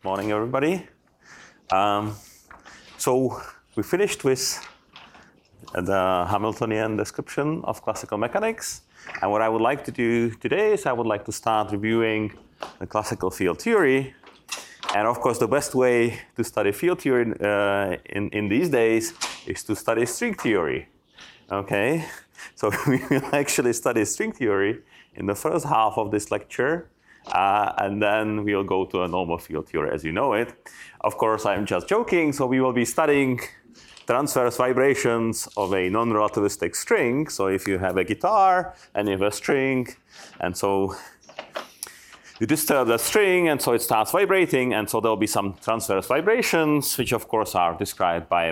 Morning, everybody. So we finished with the Hamiltonian description of classical mechanics. And what I would like to do today is I would like to start reviewing the classical field theory. And of course, the best way to study field theory in these days is to study string theory. Okay, so we will actually study string theory in the first half of this lecture. And then we'll go to a normal field theory as you know it. Of course, I'm just joking. So we will be studying transverse vibrations of a non-relativistic string. So if you have a guitar and you have a string, and so you disturb the string, and so it starts vibrating, and so there'll be some transverse vibrations, which of course are described by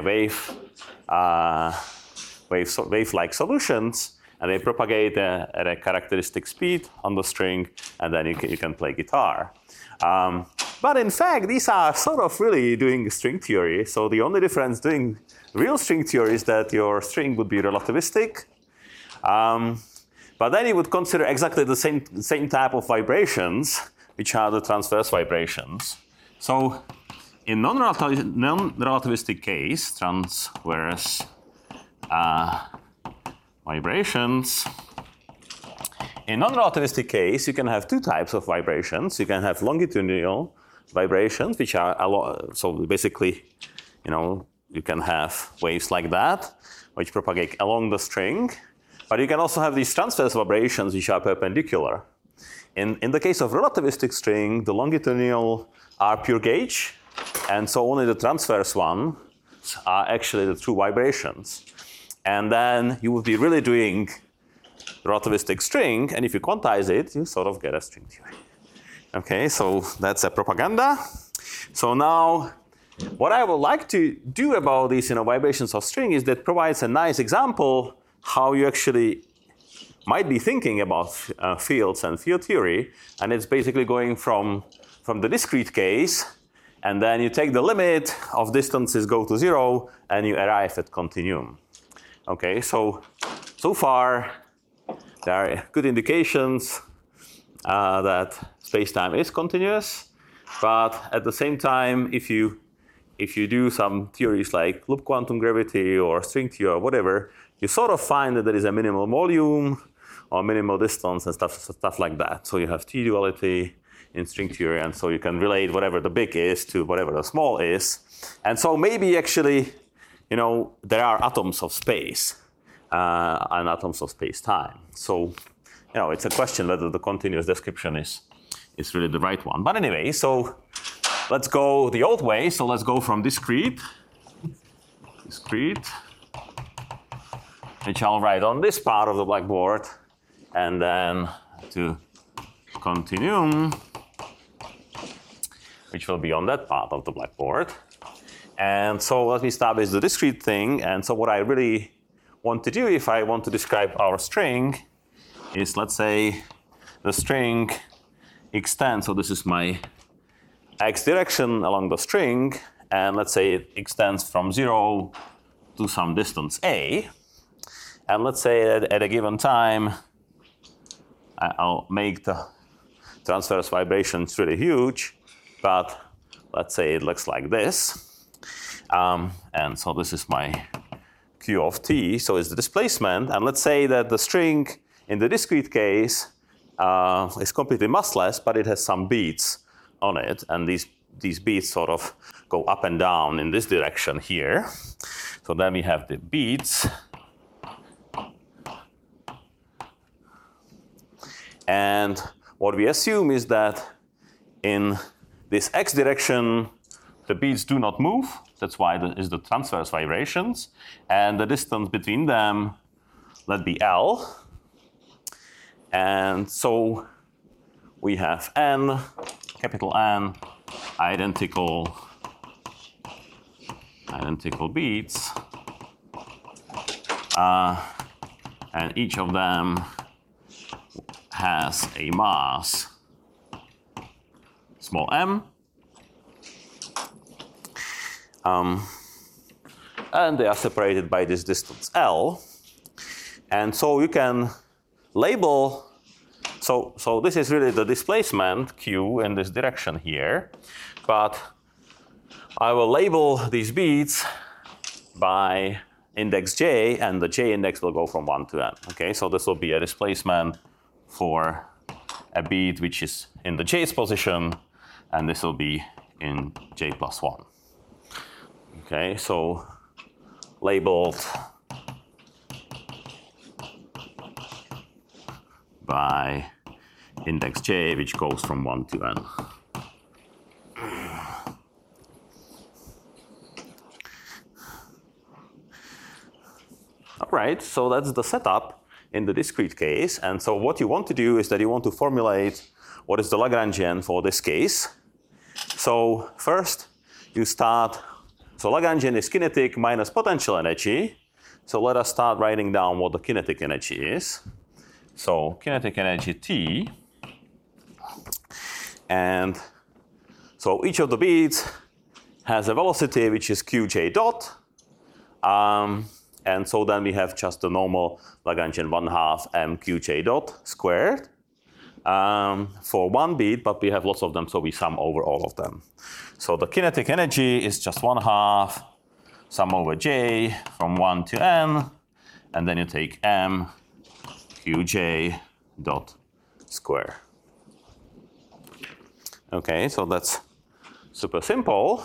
wave-like solutions. And they propagate at a characteristic speed on the string, and then you can play guitar. But in fact, these are sort of really doing string theory. So the only difference doing real string theory is that your string would be relativistic. But then you would consider exactly the same type of vibrations, which are the transverse vibrations. So in non-relativistic case, transverse vibrations. In non-relativistic case, you can have two types of vibrations. You can have longitudinal vibrations, which are so basically, you can have waves like that, which propagate along the string. But you can also have these transverse vibrations, which are perpendicular. In the case of relativistic string, the longitudinal are pure gauge, and so only the transverse ones are actually the true vibrations. And then you would be really doing relativistic string, and if you quantize it, you sort of get a string theory. Okay, so that's a propaganda. So now, what I would like to do about these vibrations of string is that provides a nice example how you actually might be thinking about fields and field theory, and it's basically going from the discrete case, and then you take the limit of distances go to 0, and you arrive at continuum. Okay, so far there are good indications that space-time is continuous, but at the same time, if you do some theories like loop quantum gravity or string theory or whatever, you sort of find that there is a minimal volume or minimal distance and stuff like that. So you have T-duality in string theory, and so you can relate whatever the big is to whatever the small is. And so maybe actually, there are atoms of space and atoms of space-time. So, it's a question whether the continuous description is really the right one. But anyway, so let's go the old way. So let's go from discrete, which I'll write on this part of the blackboard, and then to continuum, which will be on that part of the blackboard. And so let me start with the discrete thing. And so what I really want to do if I want to describe our string is, let's say, the string extends. So this is my x direction along the string. And let's say it extends from 0 to some distance a. And let's say that at a given time, I'll make the transverse vibrations really huge. But let's say it looks like this. And so this is my Q of t, so it's the displacement. And let's say that the string in the discrete case is completely massless, but it has some beats on it. And these beats sort of go up and down in this direction here. So then we have the beats. And what we assume is that in this x direction, the beats do not move. That's why is the transverse vibrations. And the distance between them, let be L. And so we have N, capital N, identical beats. And each of them has a mass, small m. And they are separated by this distance L. And so you can label, so this is really the displacement Q in this direction here. but I will label these beats by index j, and the j index will go from 1 to n. Okay, so this will be a displacement for a beat which is in the jth position, and this will be in j plus 1. Okay, so labeled by index j, which goes from 1 to n. All right, so that's the setup in the discrete case. And so what you want to do is that you want to formulate what is the Lagrangian for this case. So first you start, so Lagrangian is kinetic minus potential energy. So let us start writing down what the kinetic energy is. So kinetic energy T. And so each of the beats has a velocity which is qj dot. And so then we have just the normal Lagrangian 1/2 m qj dot squared for one beat, but we have lots of them, so we sum over all of them. So the kinetic energy is just 1/2 sum over j from 1 to n, and then you take m qj dot square. Okay, so that's super simple.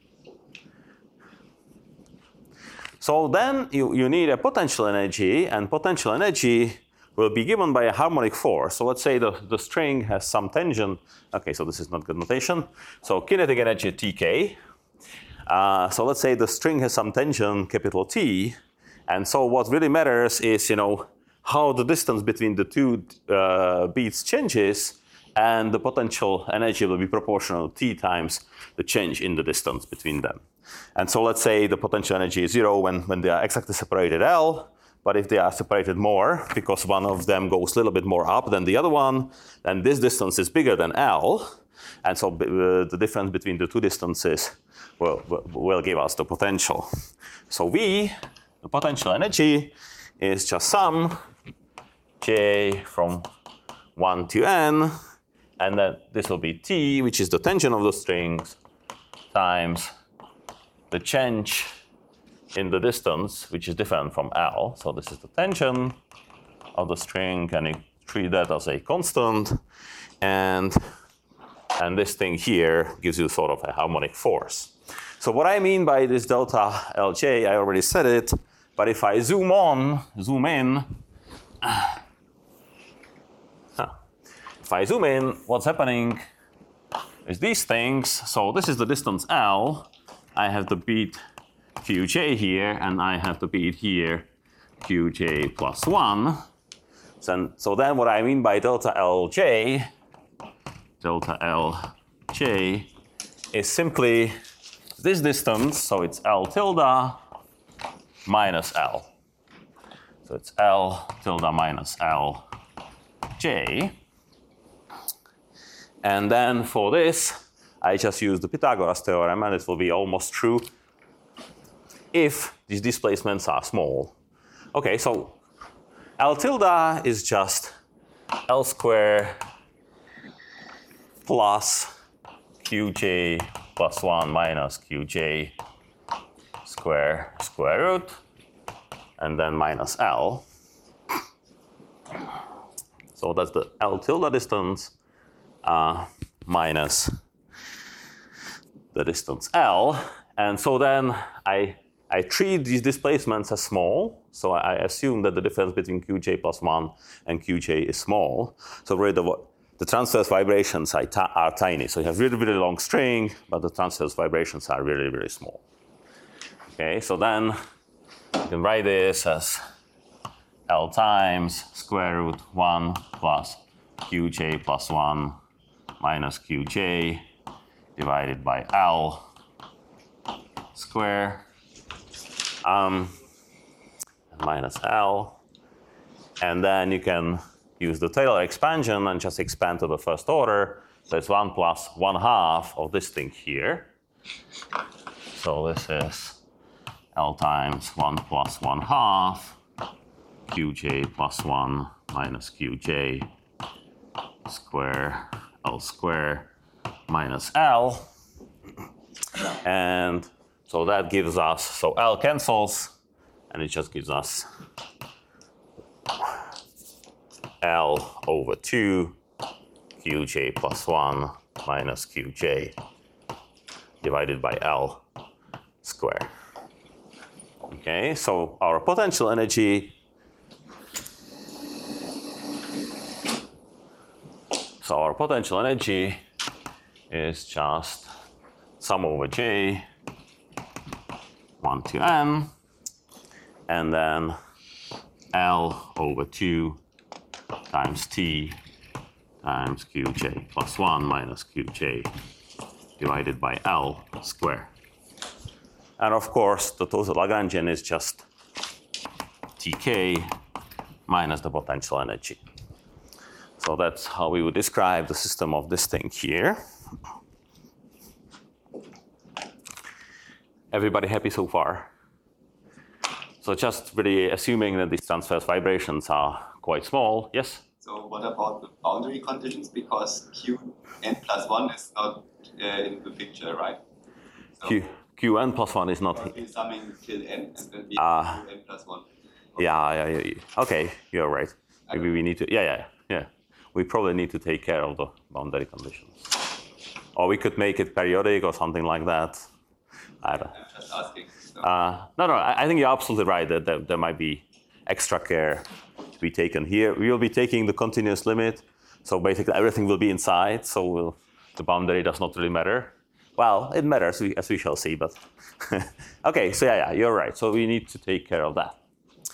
So then you need a potential energy, and potential energy will be given by a harmonic force. So let's say the string has some tension. Okay, so this is not good notation. So kinetic energy Tk. So let's say the string has some tension, capital T. And so what really matters is, how the distance between the two beats changes, and the potential energy will be proportional to T times the change in the distance between them. And so let's say the potential energy is 0 when they are exactly separated L, but if they are separated more, because one of them goes a little bit more up than the other one, then this distance is bigger than L, and so the difference between the two distances will give us the potential. So V, the potential energy, is just sum j from 1 to n, and then this will be T, which is the tension of the strings, times the change in the distance, which is different from L. So this is the tension of the string, and you treat that as a constant. And this thing here gives you sort of a harmonic force. So what I mean by this delta Lj, I already said it, but if I zoom in, what's happening is these things. So this is the distance L. I have the beat qj here, and I have the beat here qj plus 1. So then what I mean by delta Lj is simply this distance, so it's L tilde minus L. So it's L tilde minus Lj. And then for this, I just use the Pythagoras theorem, and it will be almost true if these displacements are small. Okay, so L tilde is just L square plus qj plus 1 minus qj square root, and then minus L. So that's the L tilde distance minus the distance L. And so then I treat these displacements as small. So I assume that the difference between qj plus 1 and qj is small. So really the transverse vibrations are tiny. So you have really, really long string, but the transverse vibrations are really, really small. Okay, so then you can write this as L times square root 1 plus qj plus 1 minus qj divided by L square minus L. And then you can use the Taylor expansion and just expand to the first order. So it's 1 plus 1/2 of this thing here. So this is L times 1 plus 1/2 qj plus 1 minus qj square L square minus L. And so that gives us, so L cancels, and it just gives us L over 2 Qj plus 1 minus Qj divided by L squared. Okay, so our potential energy, is just sum over J 1 to N, and then L over 2 times T times Qj plus 1 minus Qj divided by L squared. And of course, the total Lagrangian is just Tk minus the potential energy. So that's how we would describe the system of this thing here. Everybody happy so far? So just really assuming that these transverse vibrations are quite small. Yes? So what about the boundary conditions? Because Qn plus 1 is not in the picture, right? So Qn plus 1 is not. We're summing till n, and then we have Qn plus 1. Okay. Yeah. Okay, you're right. Maybe we need to. Yeah. We probably need to take care of the boundary conditions, or we could make it periodic or something like that. I'm just asking. So. No. I think you're absolutely right that there might be extra care to be taken here. We will be taking the continuous limit, so basically everything will be inside. So the boundary does not really matter. Well, it matters as we shall see. But okay, so yeah, you're right. So we need to take care of that.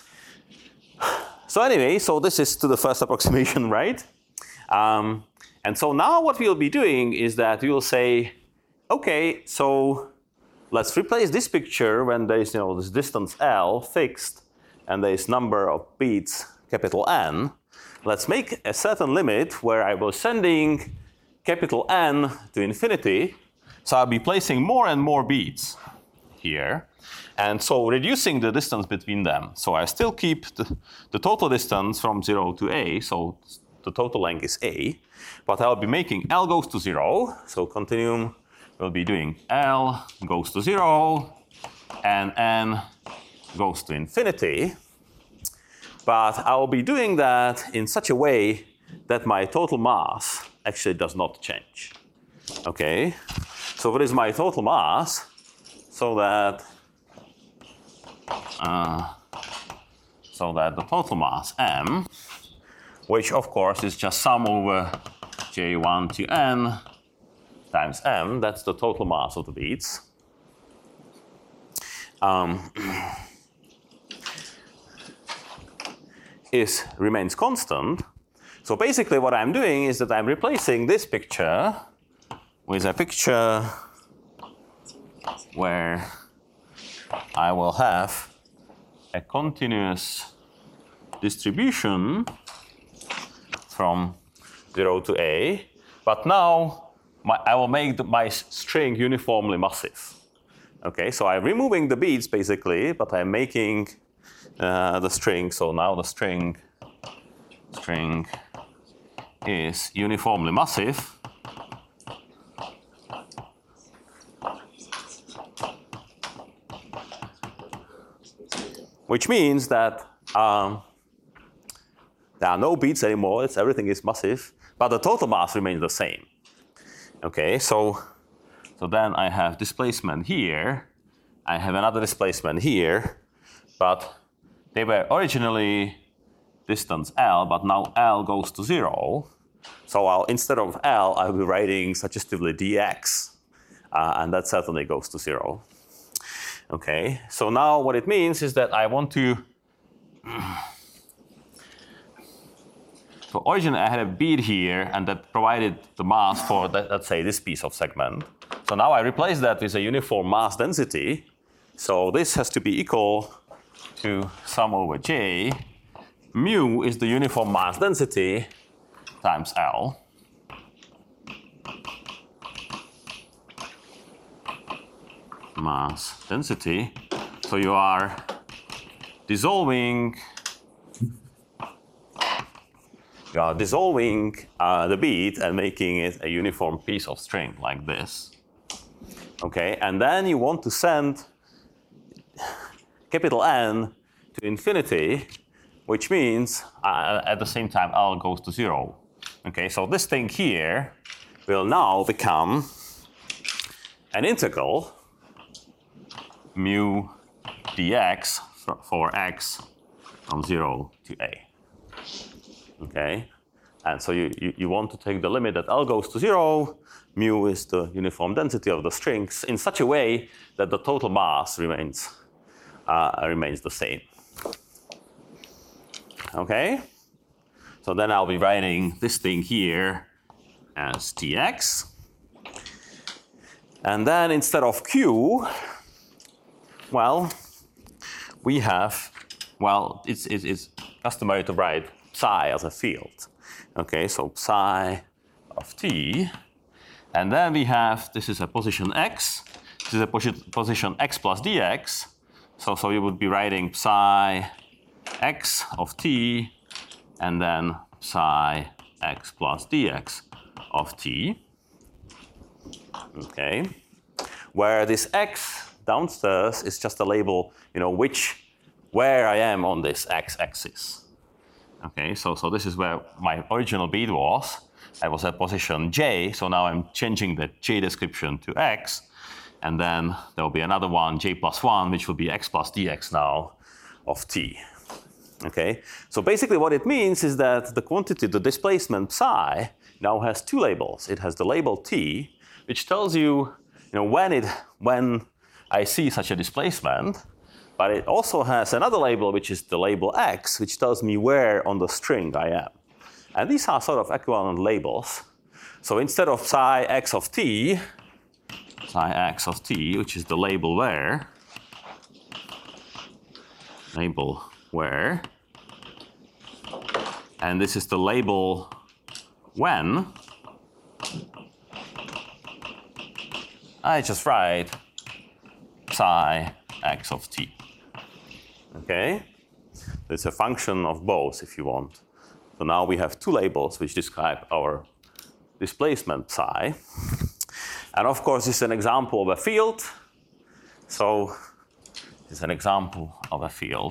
So anyway, so this is to the first approximation, right? And so now what we'll be doing is that we will say, okay, so let's replace this picture when there is this distance L fixed and there is number of beats capital N. Let's make a certain limit where I was sending capital N to infinity. So I'll be placing more and more beats here. And so reducing the distance between them. So I still keep the total distance from 0 to A. So the total length is A. But I'll be making L goes to 0. So continuum will be doing L goes to 0 and N goes to infinity. But I will be doing that in such a way that my total mass actually does not change. Okay? So what is my total mass? So that the total mass m, which of course is just sum over J1 to N times m, that's the total mass of the beats. Remains constant. So basically what I'm doing is that I'm replacing this picture with a picture where I will have a continuous distribution from 0 to A, but now I will make my string uniformly massive. Okay, so I'm removing the beats basically, but I'm making the string. So now the string is uniformly massive. Which means that there are no beats anymore. Everything is massive, but the total mass remains the same. Okay, so then I have displacement here. I have another displacement here, but they were originally distance L, but now L goes to 0. So instead of L, I'll be writing suggestively dx, and that certainly goes to 0. Okay, so now what it means is that I want to. So originally I had a bead here, and that provided the mass for, let's say, this piece of segment. So now I replace that with a uniform mass density. So this has to be equal to sum over J. Mu is the uniform mass density times L. Mass density. So you are dissolving the bead and making it a uniform piece of string like this. Okay, and then you want to send capital N to infinity, which means at the same time L goes to 0. Okay, so this thing here will now become an integral mu dx for x from 0 to a. Okay, and so you want to take the limit that L goes to 0, mu is the uniform density of the strings, in such a way that the total mass remains the same. Okay, so then I'll be writing this thing here as dx. And then instead of q, well, we have, well, it's customary to write psi as a field. Okay, so psi of t. And then we have, this is a position x. This is a position x plus dx. So you would be writing psi x of t, and then psi x plus dx of t. Okay, where this x downstairs is just a label, where I am on this x-axis. Okay, so this is where my original beat was. I was at position j, so now I'm changing the j description to x, and then there will be another one, j plus 1, which will be x plus dx now of t. Okay, so basically what it means is that the quantity, the displacement psi, now has two labels. It has the label t, which tells you, when I see such a displacement, but it also has another label, which is the label x, which tells me where on the string I am. And these are sort of equivalent labels. So instead of psi x of t, which is the label where, and this is the label when, I just write psi x of t. Okay? It's a function of both, if you want. So now we have two labels which describe our displacement psi. And of course, this is an example of a field. So it's an example of a field.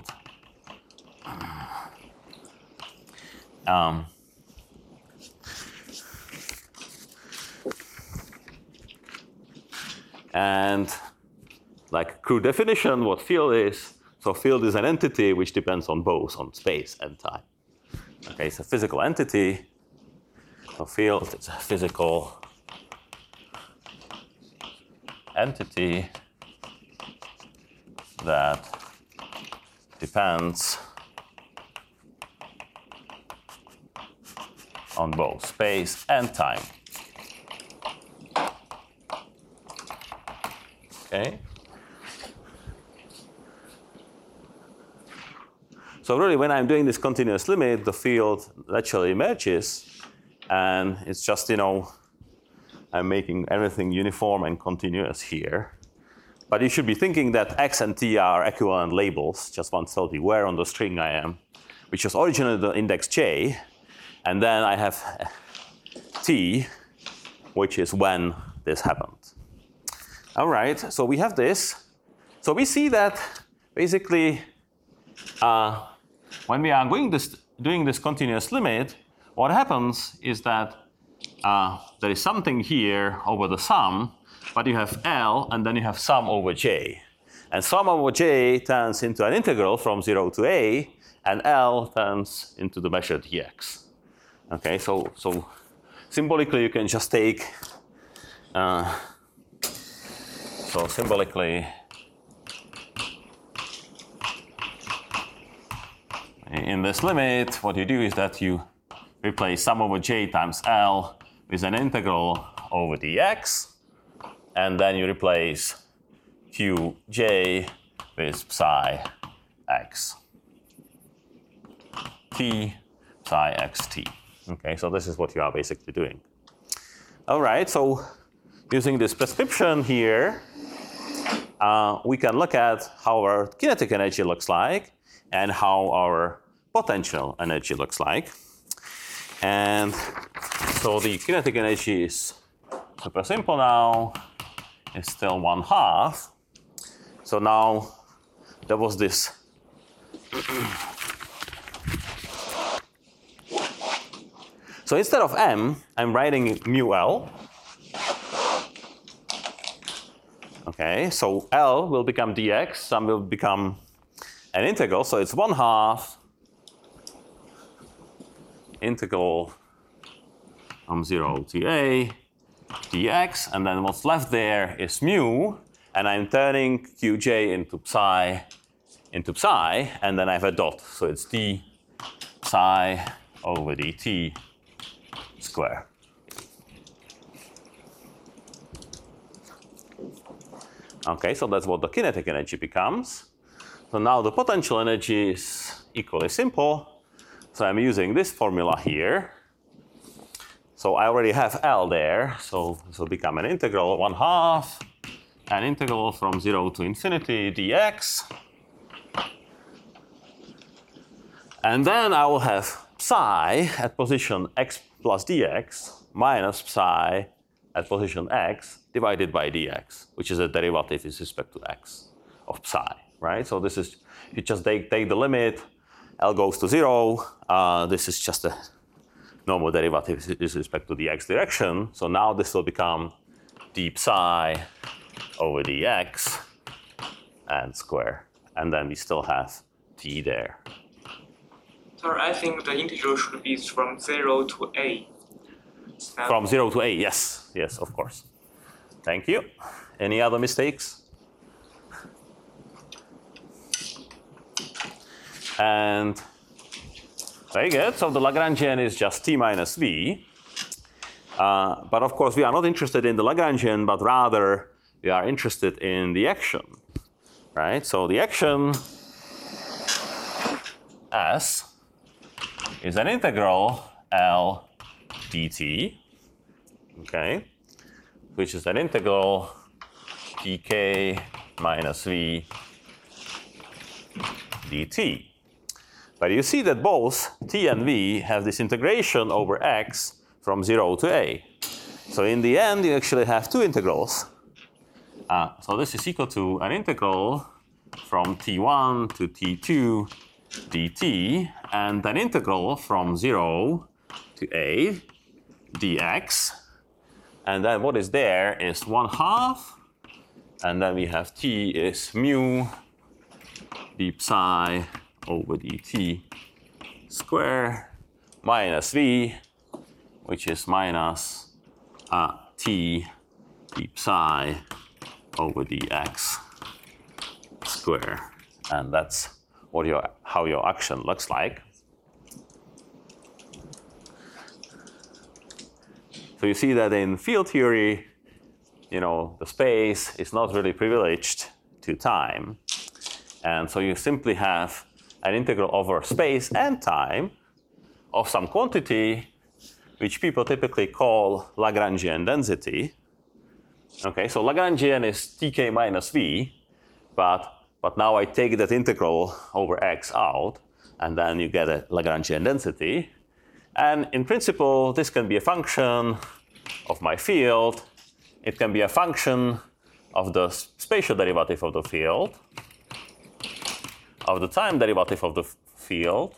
And like crude definition, what field is. So field is an entity which depends on both, on space and time. Okay, it's a physical entity. So field is a physical entity that depends on both space and time. Okay. So really, when I'm doing this continuous limit, the field naturally emerges, and it's just, I'm making everything uniform and continuous here. But you should be thinking that x and t are equivalent labels. Just once tells me where on the string I am, which was originally the index j, and then I have t, which is when this happened. All right, so we have this. So we see that basically when we are doing this continuous limit, what happens is that there is something here over the sum, but you have L, and then you have sum over j. And sum over j turns into an integral from 0 to a, and L turns into the measured dx. Okay, so symbolically you can just take, in this limit, what you do is that you replace sum over j times L with an integral over dx, and then you replace qj with psi x t, psi xt. Okay, so this is what you are basically doing. All right, so using this prescription here, we can look at how our kinetic energy looks like and how our potential energy looks like. And so the kinetic energy is super simple now. is still 1/2. So now there was this so instead of m, I'm writing mu L. Okay, so L will become dx, some will become an integral, so it's 1/2 integral from 0 to a dx, and then what's left there is mu, and I'm turning qj into psi, and then I have a dot, so it's d psi over dt square. Okay, so that's what the kinetic energy becomes. So now the potential energy is equally simple. So I'm using this formula here. So I already have L there, so this will become an integral 1/2, an integral from 0 to infinity dx. And then I will have psi at position x plus dx minus psi at position x divided by dx, which is a derivative with respect to x of psi, right? So this is, you just take the limit, L goes to 0. This is just a normal derivative with respect to the x direction. So now this will become d psi over dx and square. And then we still have t there. Sir, I think the integral should be from 0 to a. From 0 to a, yes. Yes, of course. Thank you. Any other mistakes? And very good. So the Lagrangian is just t minus v. But of course, we are not interested in the Lagrangian, but rather we are interested in the action, right? So the action S is an integral L dt, okay, which is an integral dk minus v dt. But you see that both t and v have this integration over x from 0 to a. So in the end, you actually have two integrals. So this is equal to an integral from t1 to t2 dt, and an integral from 0 to a dx. And then what is there is 1/2, and then we have t is mu d psi over dt square minus v, which is minus t d psi over dx square. And that's what how your action looks like. So you see that in field theory, the space is not really privileged to time. And so you simply have an integral over space and time of some quantity, which people typically call Lagrangian density. Okay, so Lagrangian is tk minus v, but now I take that integral over x out, and then you get a Lagrangian density. And in principle, this can be a function of my field. It can be a function of the spatial derivative of the field, of the time derivative of the field,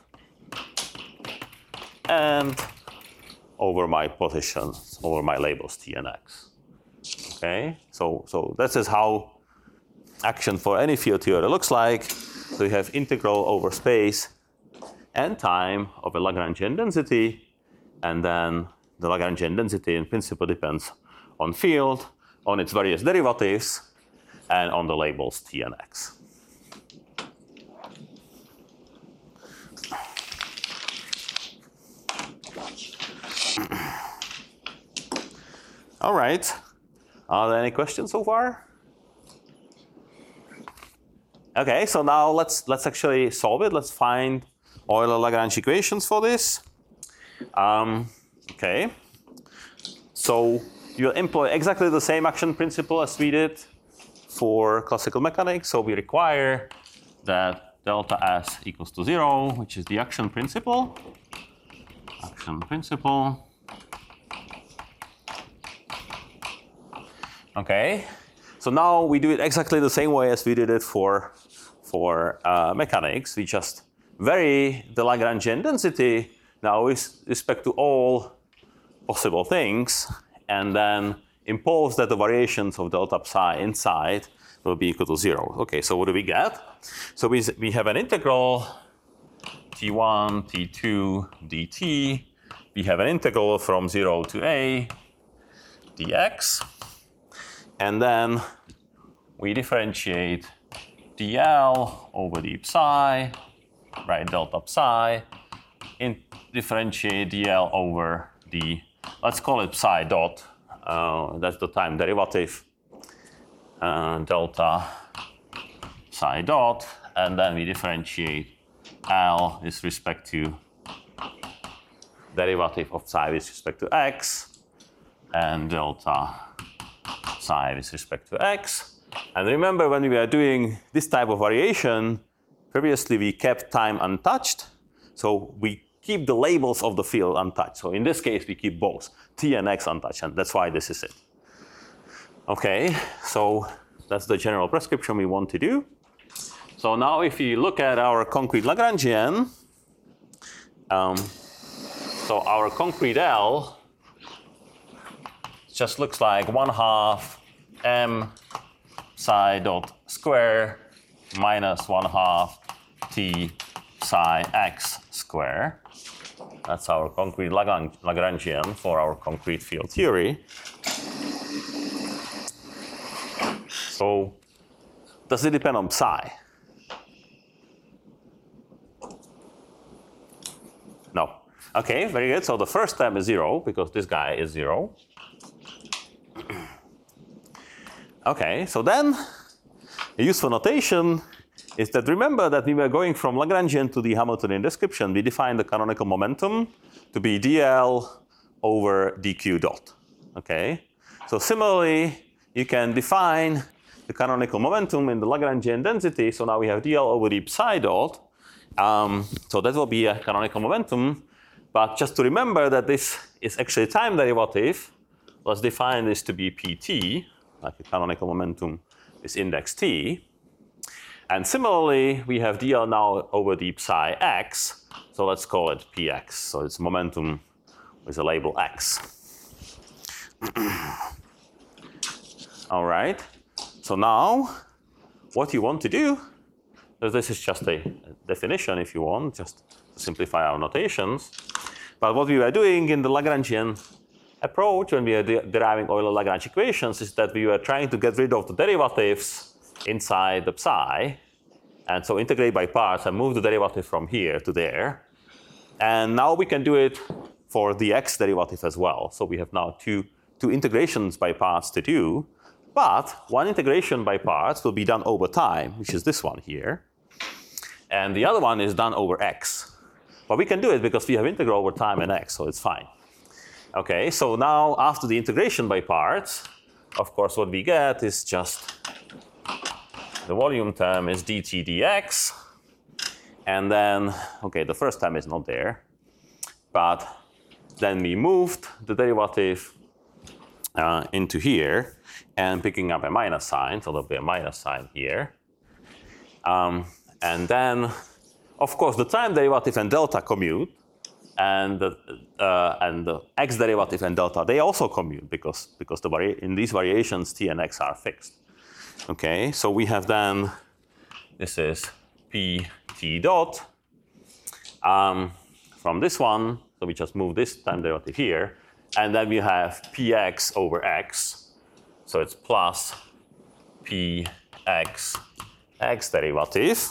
and over my positions, over my labels t and x. Okay, so this is how action for any field theory looks like. So you have integral over space and time of a Lagrangian density, and then the Lagrangian density in principle depends on field, on its various derivatives, and on the labels t and x. All right. Are there any questions so far? Okay, so now let's actually solve it. Let's find Euler-Lagrange equations for this. Okay. So you'll employ exactly the same action principle as we did for classical mechanics. So we require that delta S equals to 0, which is the action principle. Action principle. Okay. So now we do it exactly the same way as we did it for mechanics. We just vary the Lagrangian density now with respect to all possible things, and then impose that the variations of delta psi inside will be equal to 0. Okay, so what do we get? So we have an integral t1, t2, dt. We have an integral from 0 to a dx. And then we differentiate dl over d psi, right, delta psi, differentiate dl over d, let's call it psi dot, that's the time derivative, delta psi dot, and then we differentiate L with respect to derivative of psi with respect to x, and delta psi with respect to x. And remember, when we were doing this type of variation, previously we kept time untouched, so we keep the labels of the field untouched. So in this case, we keep both t and x untouched, and that's why this is it. Okay, so that's the general prescription we want to do. So now if you look at our concrete Lagrangian, so our concrete L just looks like 1/2 m psi dot square minus 1/2 t psi x square. That's our concrete Lagrangian for our concrete field theory. So does it depend on psi? No. Okay, very good. So the first term is 0 because this guy is 0. Okay, so then a useful notation is that remember that we were going from Lagrangian to the Hamiltonian description. We defined the canonical momentum to be dl over dq dot. Okay, so similarly, you can define the canonical momentum in the Lagrangian density. So now we have dl over d psi dot. So that will be a canonical momentum. But just to remember that this is actually time derivative, let's define this to be pt, like a canonical momentum is index t. And similarly, we have dl now over d psi x. So let's call it px. So it's momentum with a label x. All right. So now, what you want to do, this is just a definition if you want, just to simplify our notations. But what we were doing in the Lagrangian approach when we are deriving Euler-Lagrange equations is that we were trying to get rid of the derivatives inside the psi, and so integrate by parts and move the derivative from here to there. And now we can do it for the x derivative as well. So we have now two integrations by parts to do. But one integration by parts will be done over time, which is this one here. And the other one is done over x. But we can do it because we have integral over time and x, so it's fine. Okay, so now after the integration by parts, of course what we get is just the volume term is dt dx. And then, okay, the first term is not there. But then we moved the derivative into here and picking up a minus sign, so there'll be a minus sign here. And then, of course, the time derivative and delta commute, and the x derivative and delta, they also commute because in these variations, t and x are fixed. Okay, so we have then, this is pt dot from this one, so we just move this time derivative here, and then we have px over x, so it's plus px x derivative,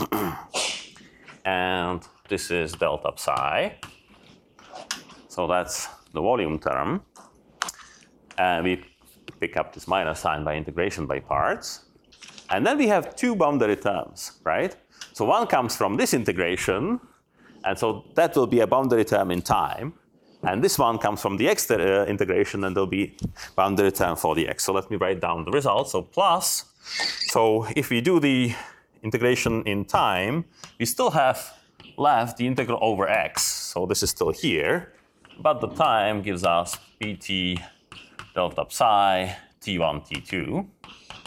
and this is delta psi, so that's the volume term, and we pick up this minus sign by integration by parts. And then we have two boundary terms, right? So one comes from this integration, and so that will be a boundary term in time. And this one comes from the x integration, and there'll be boundary term for the x. So let me write down the result. So plus, so if we do the integration in time, we still have left the integral over x. So this is still here, but the time gives us pt delta psi t1, t2.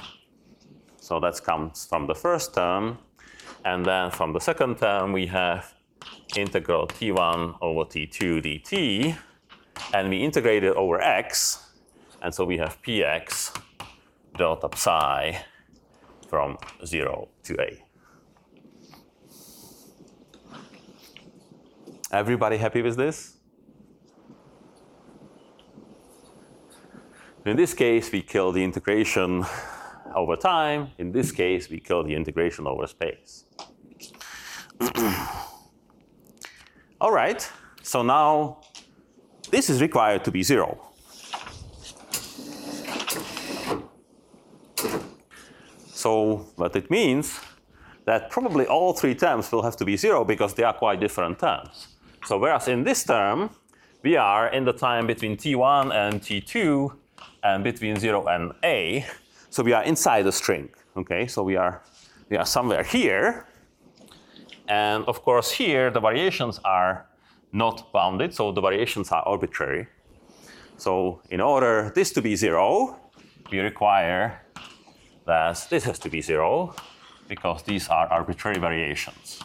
So that comes from the first term. And then from the second term, we have integral t1 over t2 dt. And we integrate it over x. And so we have px delta psi from 0 to a. Everybody happy with this? In this case, we kill the integration over time. In this case, we kill the integration over space. All right, so now this is required to be 0. So what it means that probably all 3 terms will have to be 0 because they are quite different terms. So whereas in this term, we are in the time between t1 and t2 and between 0 and a. So we are inside the string, okay? So we are somewhere here. And of course here, the variations are not bounded, so the variations are arbitrary. So in order this to be 0, we require that this has to be 0 because these are arbitrary variations.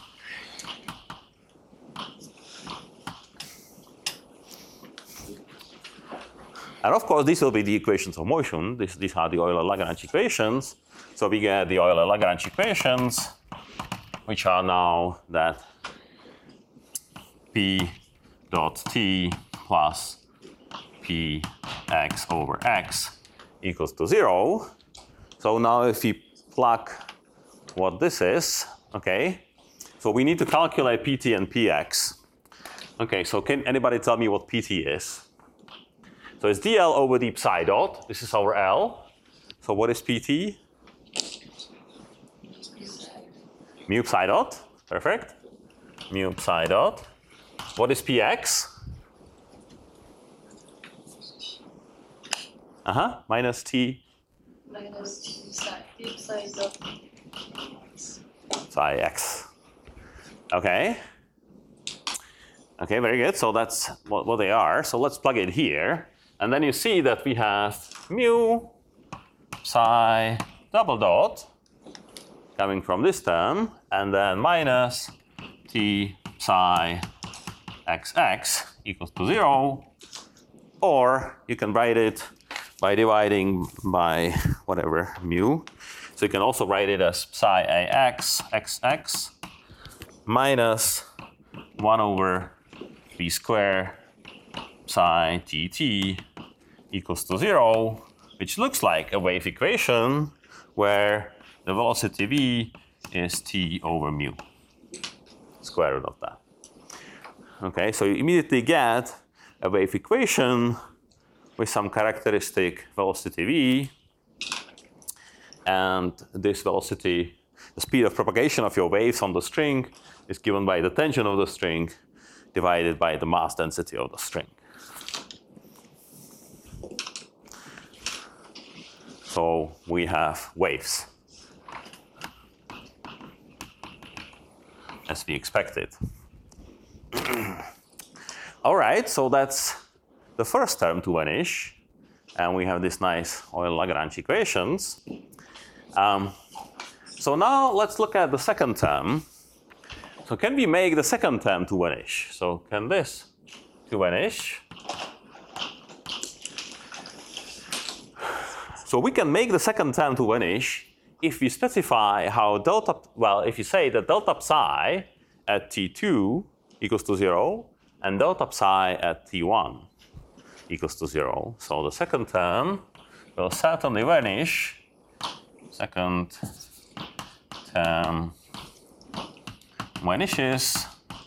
And of course, these will be the equations of motion. These are the Euler-Lagrange equations. So we get the Euler-Lagrange equations, which are now that p dot t plus px over x equals to 0. So now if we plug what this is, okay, so we need to calculate pt and px. Okay, so can anybody tell me what pt is? So it's dl over d psi dot. This is our L. So what is pt? Mu psi dot. Perfect. Mu psi dot. What is px? Minus t. Minus t psi dot Psi x. Okay. Okay, very good. So that's what they are. So let's plug it here. And then you see that we have mu psi double dot coming from this term, and then minus t psi xx equals to 0. Or you can write it by dividing by whatever mu. So you can also write it as psi ax xx minus 1 over v square psi tt equals to 0, which looks like a wave equation where the velocity v is t over mu, square root of that. Okay, so you immediately get a wave equation with some characteristic velocity v, and this velocity, the speed of propagation of your waves on the string, is given by the tension of the string divided by the mass density of the string. So we have waves, as we expected. All right, so that's the first term to vanish. And we have this nice Euler-Lagrange equations. So now let's look at the second term. So can we make the second term to vanish? So can this to vanish? So we can make the second term to vanish if we specify how delta, well, if you say that delta psi at t2 equals to 0 and delta psi at t1 equals to 0. So the second term will certainly vanish. Second term vanishes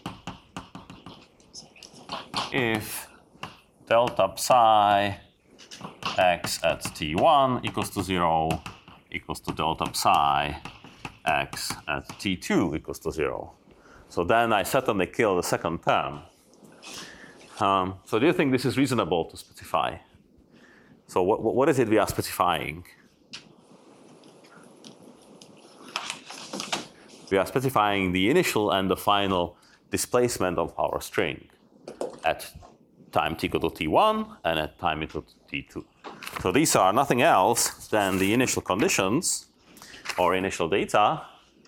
if delta psi x at t1 equals to 0 equals to delta psi x at t2 equals to 0. So then I certainly kill the second term. So do you think this is reasonable to specify? So what is it we are specifying? We are specifying the initial and the final displacement of our string at time t equal to t1 and at time equal to t2. So these are nothing else than the initial conditions or initial data.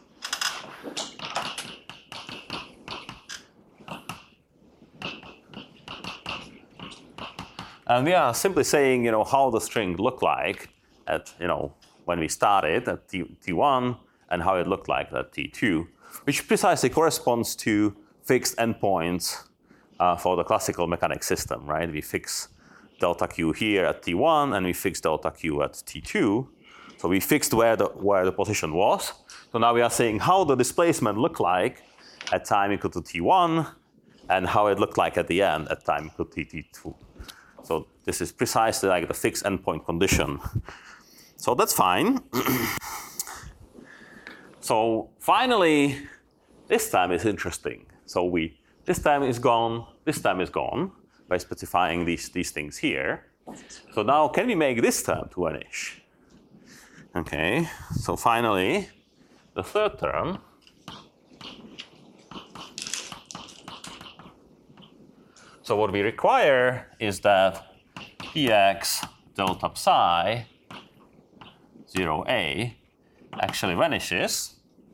And we are simply saying, how the string looked like at, when we started at T1 and how it looked like at T2, which precisely corresponds to fixed endpoints for the classical mechanics system, right? We fix delta Q here at T1 and we fix delta Q at T2. So we fixed where the position was. So now we are saying how the displacement looked like at time equal to T1 and how it looked like at the end at time equal to T2. So this is precisely like the fixed endpoint condition. So that's fine. So finally, this time is interesting. So this time is gone by specifying these things here. So now can we make this term to vanish? Okay, so finally, the third term. So what we require is that Px delta psi 0a actually vanishes.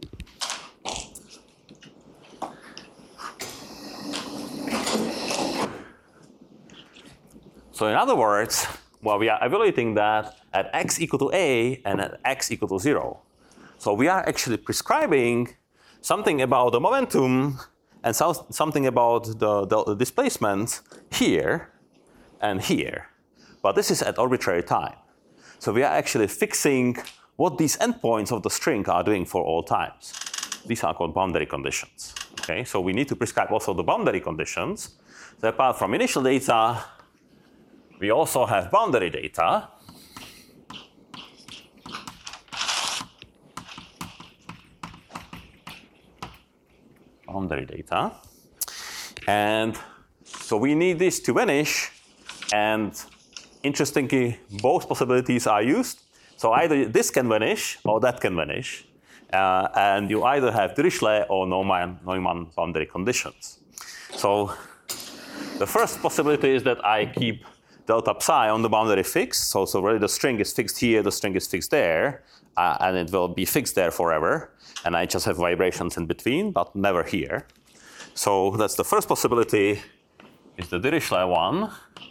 So in other words, well, we are evaluating that at x equal to a and at x equal to 0. So we are actually prescribing something about the momentum and something about the displacement here and here. But this is at arbitrary time. So we are actually fixing what these endpoints of the string are doing for all times. These are called boundary conditions. Okay, so we need to prescribe also the boundary conditions. So apart from initial data, we also have boundary data. Boundary data. And so we need this to vanish. And interestingly, both possibilities are used. So either this can vanish or that can vanish. And you either have Dirichlet or Neumann boundary conditions. So the first possibility is that I keep delta psi on the boundary fixed. So really the string is fixed here, the string is fixed there, and it will be fixed there forever. And I just have vibrations in between, but never here. So that's the first possibility, is the Dirichlet one.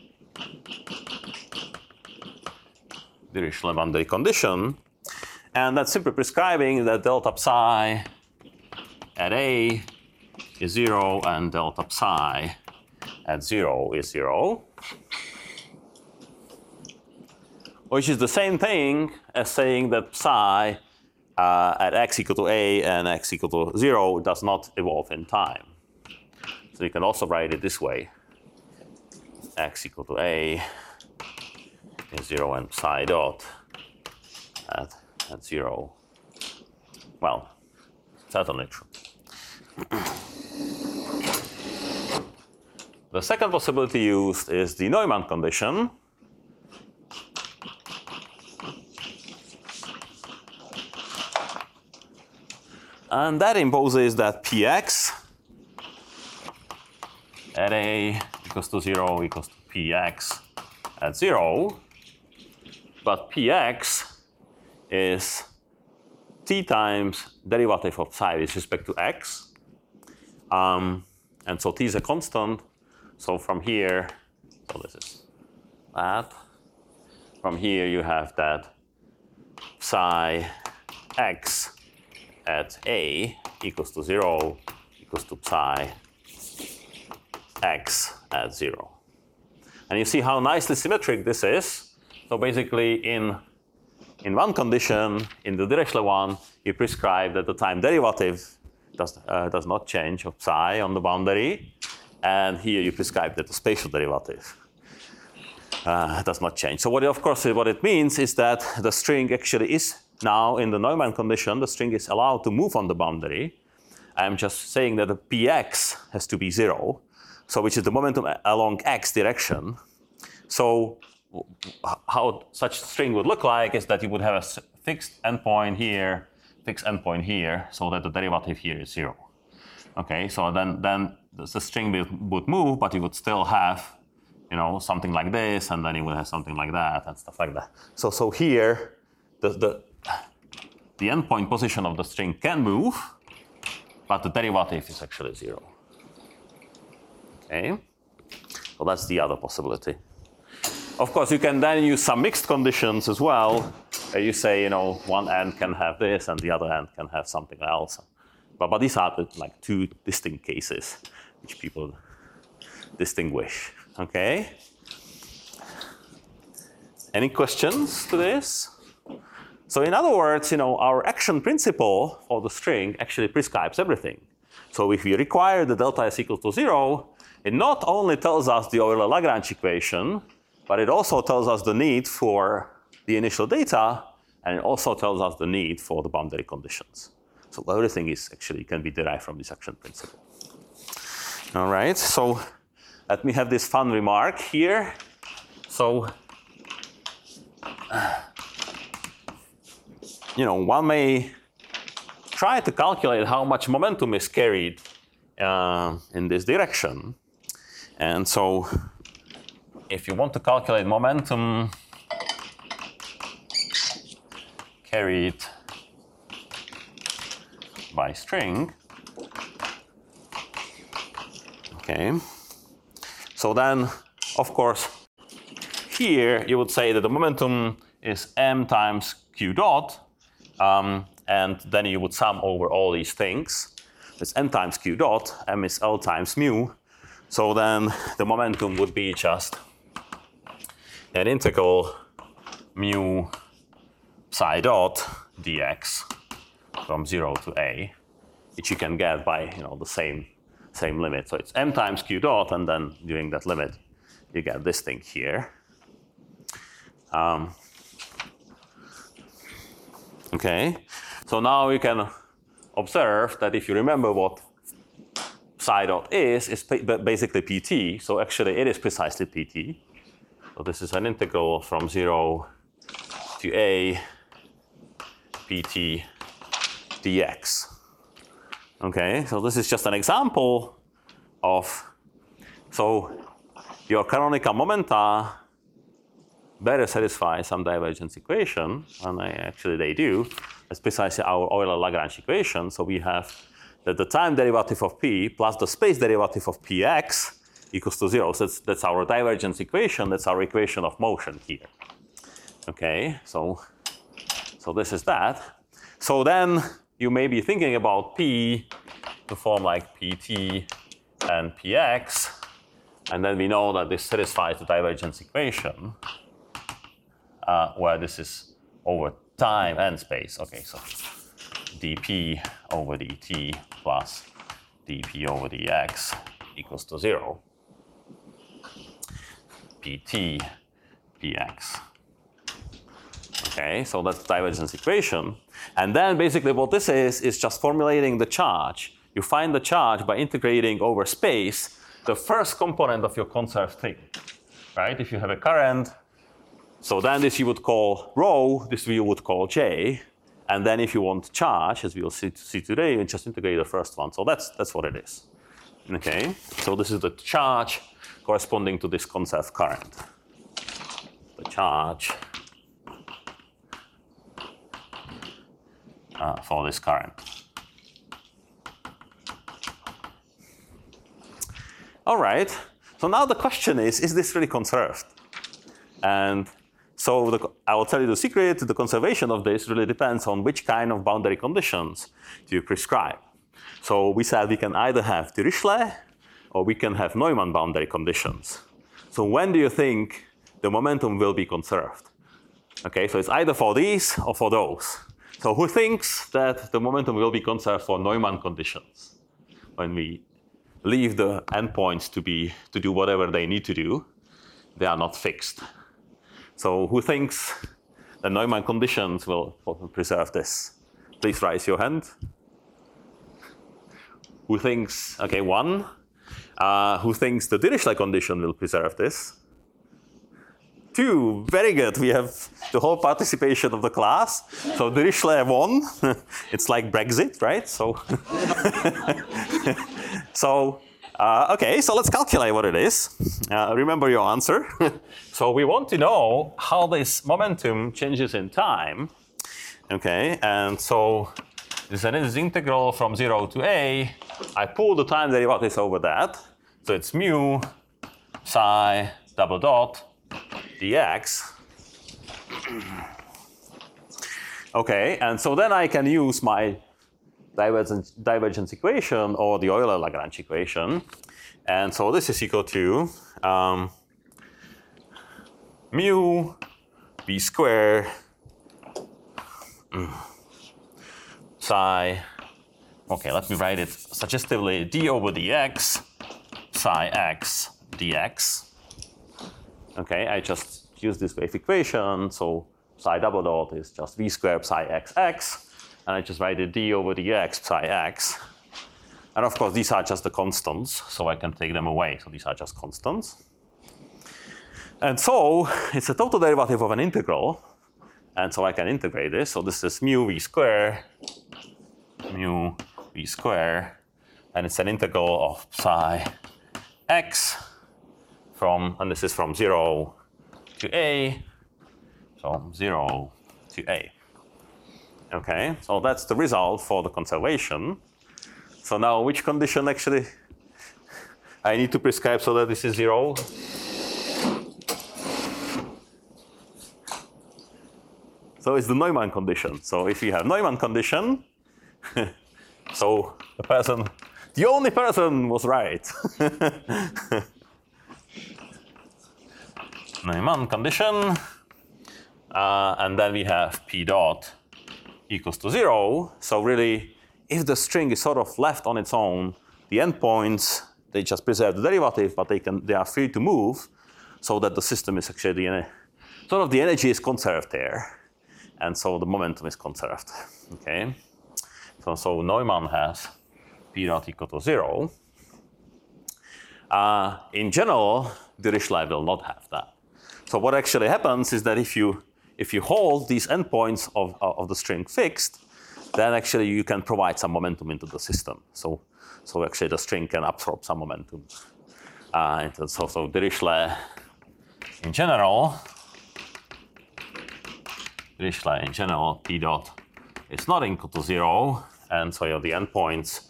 Dirichlet boundary condition. And that's simply prescribing that delta psi at A is 0 and delta psi at 0 is 0. Which is the same thing as saying that psi at x equal to a and x equal to 0 does not evolve in time. So you can also write it this way. X equal to a is 0 and psi dot at 0. Well, certainly true. The second possibility used is the Neumann condition. And that imposes that Px at A equals to 0 equals to Px at 0. But Px is t times derivative of psi with respect to x. And so t is a constant. So from here, so this is that. From here you have that psi x at A equals to 0 equals to psi x at 0. And you see how nicely symmetric this is. So basically in one condition, in the Dirichlet one, you prescribe that the time derivative does not change of psi on the boundary. And here you prescribe that the spatial derivative does not change. So what it means is that the string actually is now in the Neumann condition, the string is allowed to move on the boundary. I'm just saying that the Px has to be 0, so which is the momentum along x direction. So how such a string would look like is that you would have a fixed endpoint here, so that the derivative here is 0. Okay, so then the string would move, but you would still have, something like this, and then you would have something like that and stuff like that. So here, the endpoint position of the string can move, but the derivative is actually 0. Okay, so that's the other possibility. Of course, you can then use some mixed conditions as well. You say, one end can have this and the other end can have something else. But these are like two distinct cases which people distinguish. Okay. Any questions to this? So in other words, our action principle for the string actually prescribes everything. So if we require the delta s equal to 0, it not only tells us the Euler-Lagrange equation, but it also tells us the need for the initial data, and it also tells us the need for the boundary conditions. So everything is actually can be derived from this action principle. All right, so let me have this fun remark here. So, one may try to calculate how much momentum is carried in this direction. And so, if you want to calculate momentum carried by string, okay, so then, of course, here you would say that the momentum is m times q dot, and then you would sum over all these things. It's m times q dot, m is L times mu, so then the momentum would be just an integral mu psi dot dx from 0 to a, which you can get by the same limit. So it's m times q dot, and then during that limit, you get this thing here. Okay, so now you can observe that if you remember what psi dot is basically pt. So actually, it is precisely pt. So this is an integral from 0 to a pt dx. Okay, so this is just an example of, so your canonical momenta better satisfy some divergence equation, and actually they do. That's precisely our Euler-Lagrange equation. So we have that the time derivative of p plus the space derivative of px equals to 0. So that's our divergence equation. That's our equation of motion here. Okay, so this is that. So then you may be thinking about p to form like pt and px, and then we know that this satisfies the divergence equation, where this is over time and space. Okay, so dp over dt plus dp over dx equals to 0. pt px. Okay, so that's the divergence equation. And then basically what this is just formulating the charge. You find the charge by integrating over space the first component of your conserved thing, right? If you have a current, so then this you would call rho, this you would call j, and then if you want charge, as we will see today, you just integrate the first one. So that's what it is. Okay, so this is the charge corresponding to this conserved current. The charge for this current. All right, so now the question is this really conserved? And so I will tell you the secret. The conservation of this really depends on which kind of boundary conditions do you prescribe. So we said we can either have Dirichlet or we can have Neumann boundary conditions. So when do you think the momentum will be conserved? Okay, so it's either for these or for those. So who thinks that the momentum will be conserved for Neumann conditions? When we leave the endpoints to do whatever they need to do, they are not fixed. So who thinks the Neumann conditions will preserve this? Please raise your hand. Who thinks, okay, one. Who thinks the Dirichlet condition will preserve this? Two, very good. We have the whole participation of the class. So Dirichlet won. It's like Brexit, right? So, okay, so let's calculate what it is. Remember your answer. So we want to know how this momentum changes in time. Okay, and so this is integral from 0 to a. I pull the time derivatives over that. So it's mu psi double dot dx. Okay, and so then I can use my divergence equation or the Euler-Lagrange equation. And so this is equal to mu b square psi. Okay, let me write it suggestively. D over dx psi x dx. Okay, I just use this wave equation. So psi double dot is just v squared psi x. And I just write it d over dx psi x. And of course, these are just the constants, so I can take them away. So these are just constants. And so it's a total derivative of an integral. And so I can integrate this. So this is mu v square, and it's an integral of psi x from, and this is from 0 to a, from 0 to a. Okay, so that's the result for the conservation. So now which condition actually I need to prescribe so that this is 0? So it's the Neumann condition. So if you have Neumann condition, so the only person was right. Neumann condition, and then we have p dot equals to 0. So really, if the string is sort of left on its own, the endpoints, they just preserve the derivative, but they are free to move, so that the system is actually sort of the energy is conserved there, and so the momentum is conserved. Okay, so Neumann has p dot equal to 0. In general, Dirichlet will not have that. So what actually happens is that if you hold these endpoints of the string fixed, then actually you can provide some momentum into the system. So actually the string can absorb some momentum. So Dirichlet in general, p dot is not equal to 0, and so the endpoints,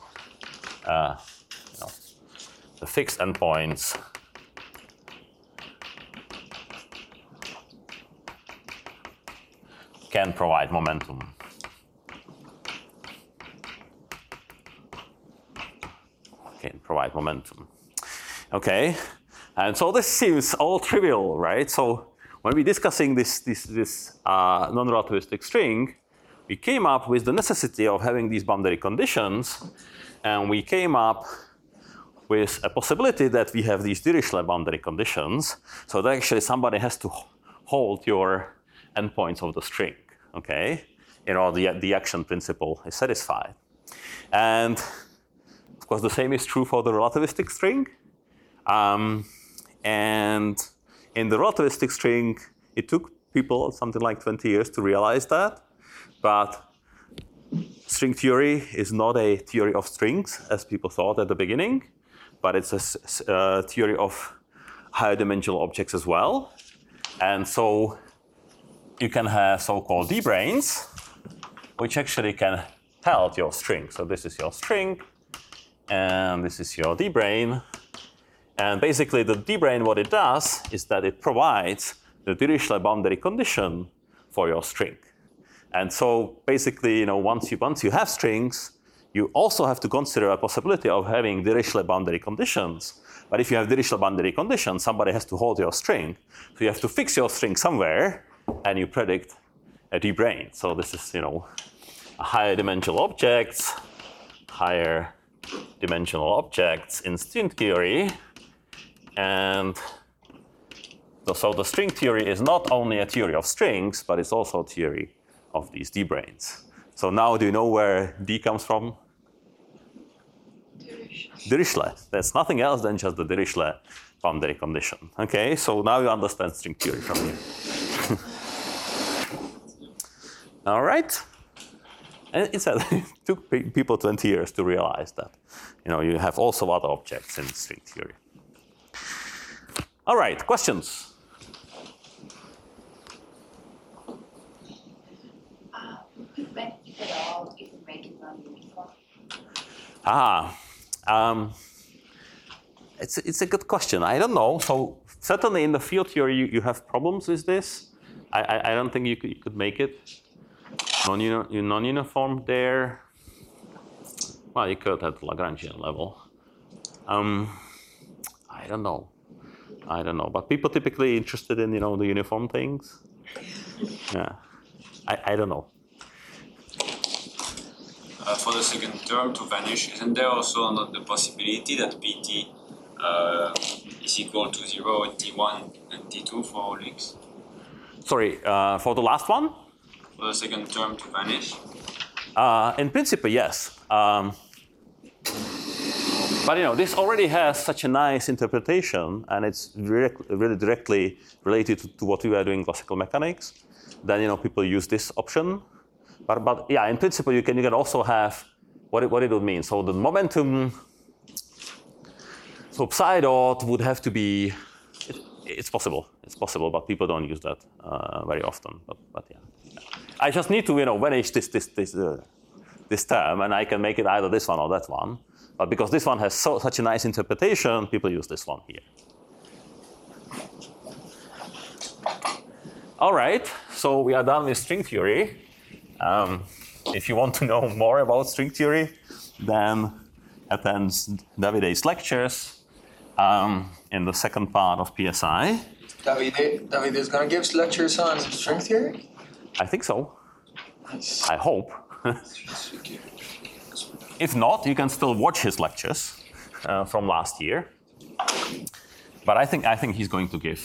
the fixed endpoints can provide momentum. Okay, and so this seems all trivial, right? So when we're discussing this non-relativistic string, we came up with the necessity of having these boundary conditions, and we came up with a possibility that we have these Dirichlet boundary conditions, so that actually somebody has to hold your endpoints of the string, okay? The action principle is satisfied. And of course, the same is true for the relativistic string. And in the relativistic string, it took people something like 20 years to realize that. But string theory is not a theory of strings, as people thought at the beginning, but it's a theory of higher dimensional objects as well. And so you can have so-called D-branes, which actually can held your string. So this is your string, and this is your D-brane. And basically the D-brane, what it does is that it provides the Dirichlet boundary condition for your string. And so basically, once you have strings, you also have to consider a possibility of having Dirichlet boundary conditions. But if you have Dirichlet boundary conditions, somebody has to hold your string. So you have to fix your string somewhere, and you predict a D-brane. So this is, higher dimensional objects in string theory. And so the string theory is not only a theory of strings, but it's also a theory of these D-branes. So now do you know where D comes from? Dirichlet. That's nothing else than just the Dirichlet boundary condition. Okay, so now you understand string theory from here. All right. And it took people 20 years to realize that, you have also other objects in string theory. All right, questions? Could It's a good question. I don't know. So certainly in the field theory, you have problems with this. I don't think you could make it non-uniform there. Well, you could at Lagrangian level. I don't know. But people typically interested in the uniform things. Yeah. I don't know. For the second term to vanish, isn't there also not the possibility that Pt is equal to 0 at t1 and t2 for all x? Sorry, for the last one? For the second term to vanish? In principle, yes. But this already has such a nice interpretation, and it's really directly related to what we were doing in classical mechanics. Then people use this option. But yeah, in principle, you can also have what it would mean. So the momentum, so psi dot would have to be. It's possible, but people don't use that very often. But yeah, I just need to vanish this term, and I can make it either this one or that one. But because this one has such a nice interpretation, people use this one here. All right, so we are done with string theory. If you want to know more about string theory, then attend Davide's lectures in the second part of PSI. Davide is going to give lectures on string theory? I think so. Nice. I hope. If not, you can still watch his lectures from last year. But I think he's going to give.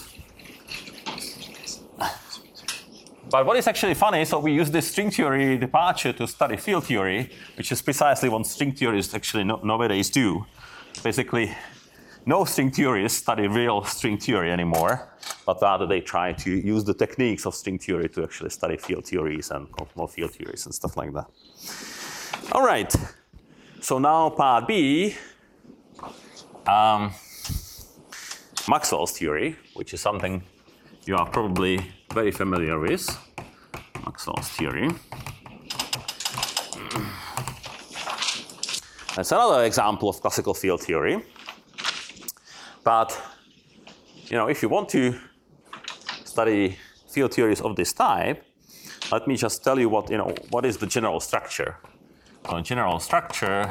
But what is actually funny, so we use this string theory departure to study field theory, which is precisely what string theorists actually nowadays do. Basically, no string theorists study real string theory anymore, but rather they try to use the techniques of string theory to actually study field theories and conformal field theories and stuff like that. All right, so now part B, Maxwell's theory, which is something you are probably very familiar with, Maxwell's theory. That's another example of classical field theory. But, if you want to study field theories of this type, let me just tell you what is the general structure. So, general structure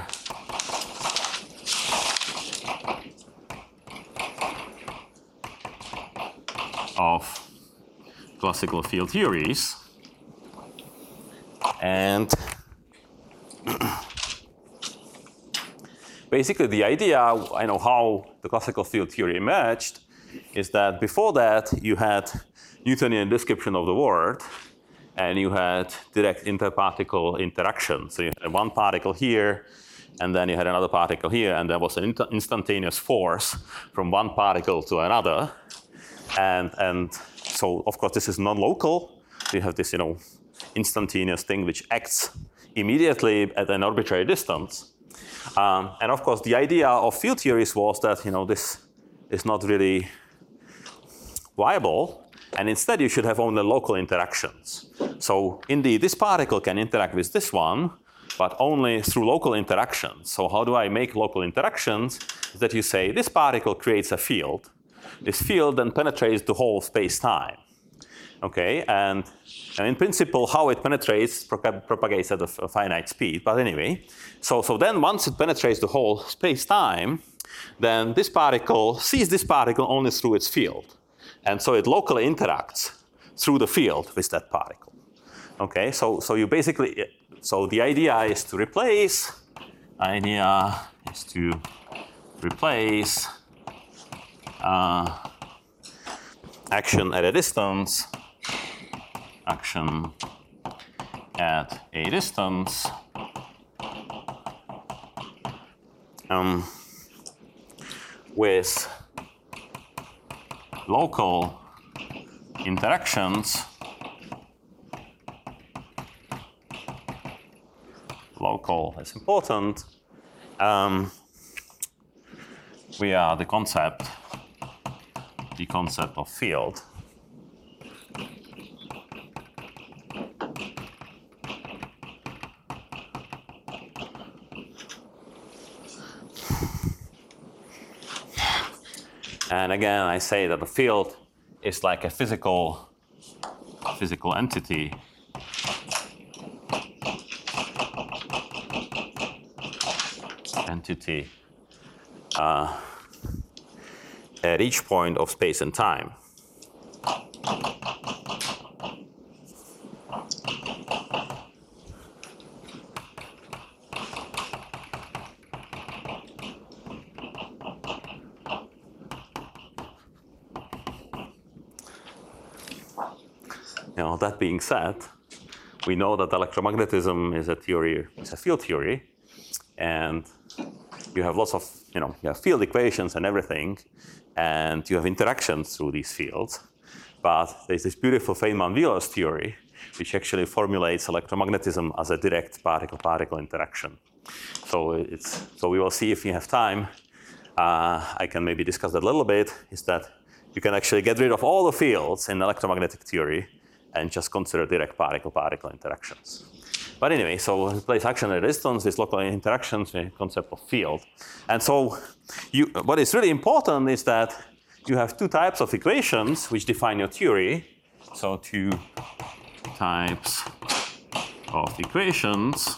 of classical field theories, and basically the idea, how the classical field theory emerged, is that before that you had Newtonian description of the world, and you had direct interparticle interaction. So you had one particle here, and then you had another particle here, and there was an instantaneous force from one particle to another. And so, of course, this is non-local. You have this, instantaneous thing which acts immediately at an arbitrary distance. And of course, the idea of field theories was that, this is not really viable, and instead you should have only local interactions. So indeed, this particle can interact with this one, but only through local interactions. So how do I make local interactions? Is that you say this particle creates a field. This field then penetrates the whole space-time. Okay, and in principle, how it penetrates propagates at a finite speed. But anyway, so then once it penetrates the whole space-time, then this particle sees this particle only through its field. And so it locally interacts through the field with that particle. Okay, so you basically, so the idea is to replace, action at a distance, with local interactions, local is important. We are the concept of field. And again, I say that the field is like a physical entity. At each point of space and time. That being said, we know that electromagnetism is a theory, it's a field theory, and you have lots of, you have field equations and everything, and you have interactions through these fields. But there's this beautiful Feynman-Wheeler's theory, which actually formulates electromagnetism as a direct particle-particle interaction. So we will see if we have time. I can maybe discuss that a little bit. Is that you can actually get rid of all the fields in electromagnetic theory and just consider direct particle-particle interactions. But anyway, so it plays action at a distance, these local interactions, the concept of field. And so what is really important is that you have two types of equations which define your theory. So two types of equations.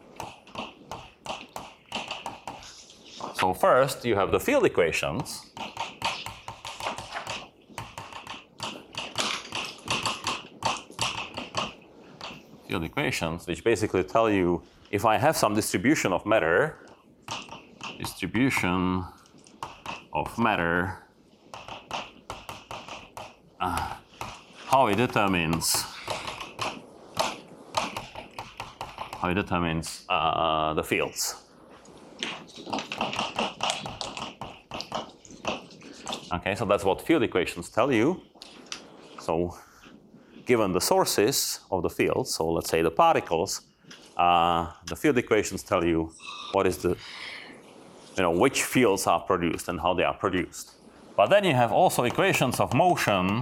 So first you have the field equations. Field equations, which basically tell you if I have some distribution of matter, how it determines the fields. Okay, so that's what field equations tell you. So given the sources of the fields, so let's say the particles, the field equations tell you what is the, which fields are produced and how they are produced. But then you have also equations of motion,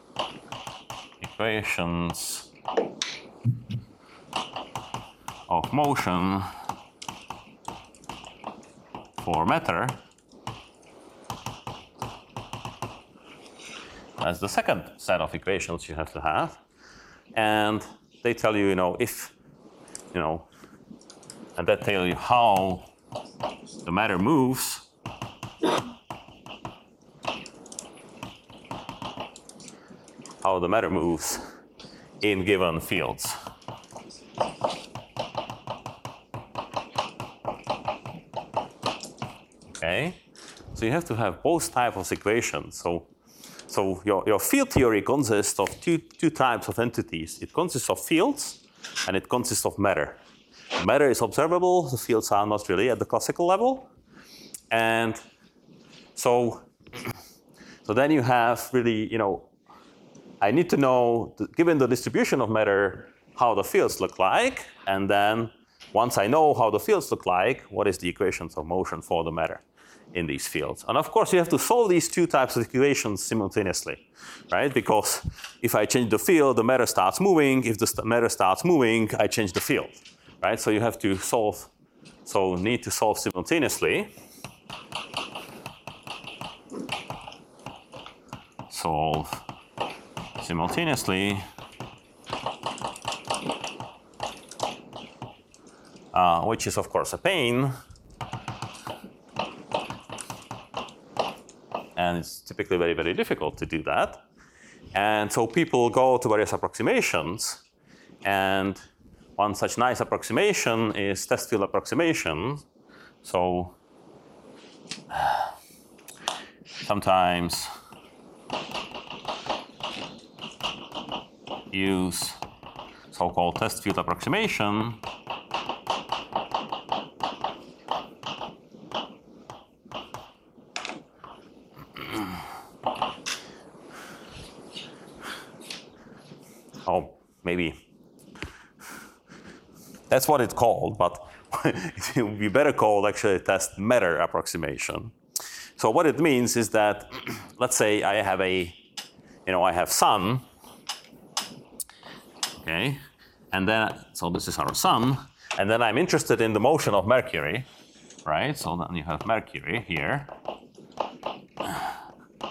for matter. That's the second set of equations you have to have. And they tell you, if, and that tell you how the matter moves. How the matter moves in given fields. Okay? So you have to have both types of equations. So your field theory consists of two types of entities. It consists of fields and it consists of matter. Matter is observable, the fields are not really at the classical level. And so then you have really, I need to know, given the distribution of matter, how the fields look like. And then once I know how the fields look like, what is the equations of motion for the matter in these fields? And of course, you have to solve these two types of equations simultaneously, right? Because if I change the field, the matter starts moving. If the matter starts moving, I change the field, right? So you have to need to solve simultaneously. Which is of course a pain. And it's typically very, very difficult to do that. And so people go to various approximations. And one such nice approximation is test field approximation. So sometimes use so-called test field approximation. Oh, maybe that's what it's called, but it would be better called actually test matter approximation. So what it means is that, let's say I have I have sun, okay, and then, so this is our sun, and then I'm interested in the motion of Mercury, right? So then you have Mercury here.